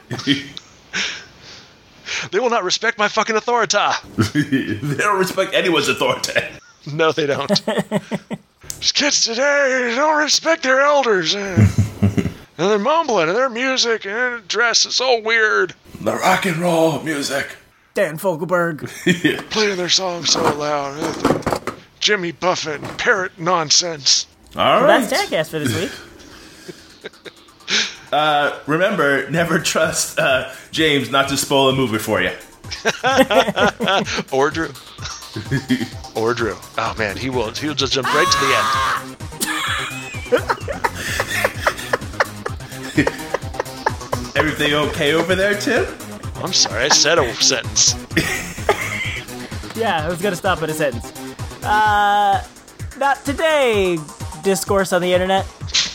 They will not respect my fucking authority. They don't respect anyone's authority. No, they don't. These kids today don't respect their elders. And they're mumbling, and their music and their dress is all weird. The rock and roll music. Dan Fogelberg. Playing their songs so loud. Jimmy Buffett and parrot nonsense. All well, right. that's TAGcast for this week. uh, remember, never trust uh, James not to spoil a movie for you. Or Drew. Or Drew. Oh man, he will. He'll just jump right to the end. Everything okay over there, Tim? I'm sorry, I said a sentence. Yeah, I was going to stop at a sentence. Uh, not today, discourse on the internet.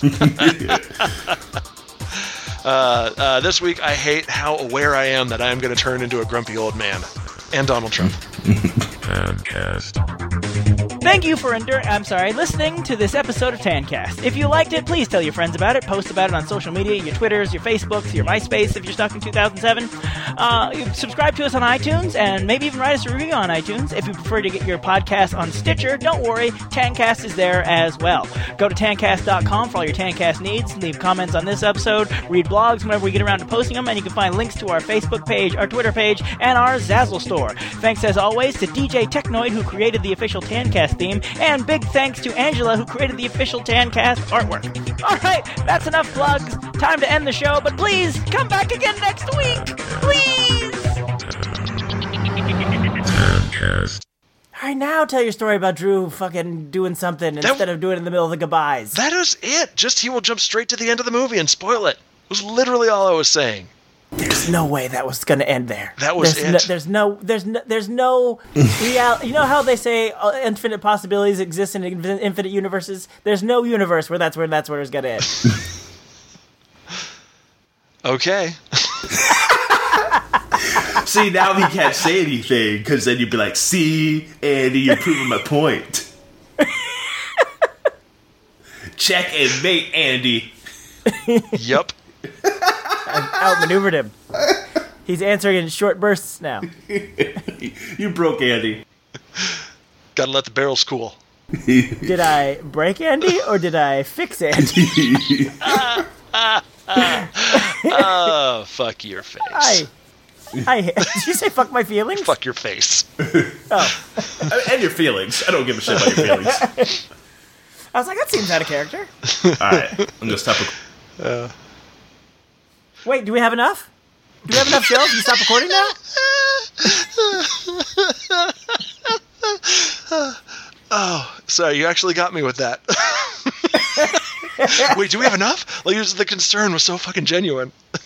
uh, uh, this week, I hate how aware I am that I am going to turn into a grumpy old man. And Donald Trump. Podcast. Thank you for enduring, I'm sorry, listening to this episode of TANcast. If you liked it, please tell your friends about it. Post about it on social media, your Twitters, your Facebooks, your MySpace if you're stuck in two thousand seven. Uh, you subscribe to us on iTunes, and maybe even write us a review on iTunes. If you prefer to get your podcast on Stitcher, don't worry, TANcast is there as well. Go to tancast dot com for all your TANcast needs. Leave comments on this episode, read blogs whenever we get around to posting them, and you can find links to our Facebook page, our Twitter page, and our Zazzle store. Thanks as always to D J Technoid, who created the official TANcast theme, and big thanks to Angela, who created the official TANcast artwork. Alright, that's enough plugs. Time to end the show, but please, come back again next week! Please! TANcast. Alright, now tell your story about Drew fucking doing something That- instead of doing it in the middle of the goodbyes. That is it. Just he will jump straight to the end of the movie and spoil it. It was literally all I was saying. There's no way that was going to end there. That was there's it. No, there's no, there's no, there's no real. You know how they say uh, infinite possibilities exist in infinite universes? There's no universe where that's where that's where it's going to end. Okay. See, now he can't say anything because then you'd be like, "See, Andy, you're proving my point." Check and mate, Andy. Yep. I've outmaneuvered him. He's answering in short bursts now. You broke Andy. Gotta let the barrels cool. Did I break Andy or did I fix Andy? Oh, fuck your face. Hi. Hi. Did you say fuck my feelings? Fuck your face. Oh. And your feelings. I don't give a shit about your feelings. I was like, that seems out of character. Alright, I'm gonna stop. Rec- Uh, Wait, do we have enough? Do we have enough show? Can you stop recording now? oh, sorry, you actually got me with that. Wait, do we have enough? Like, the concern was so fucking genuine.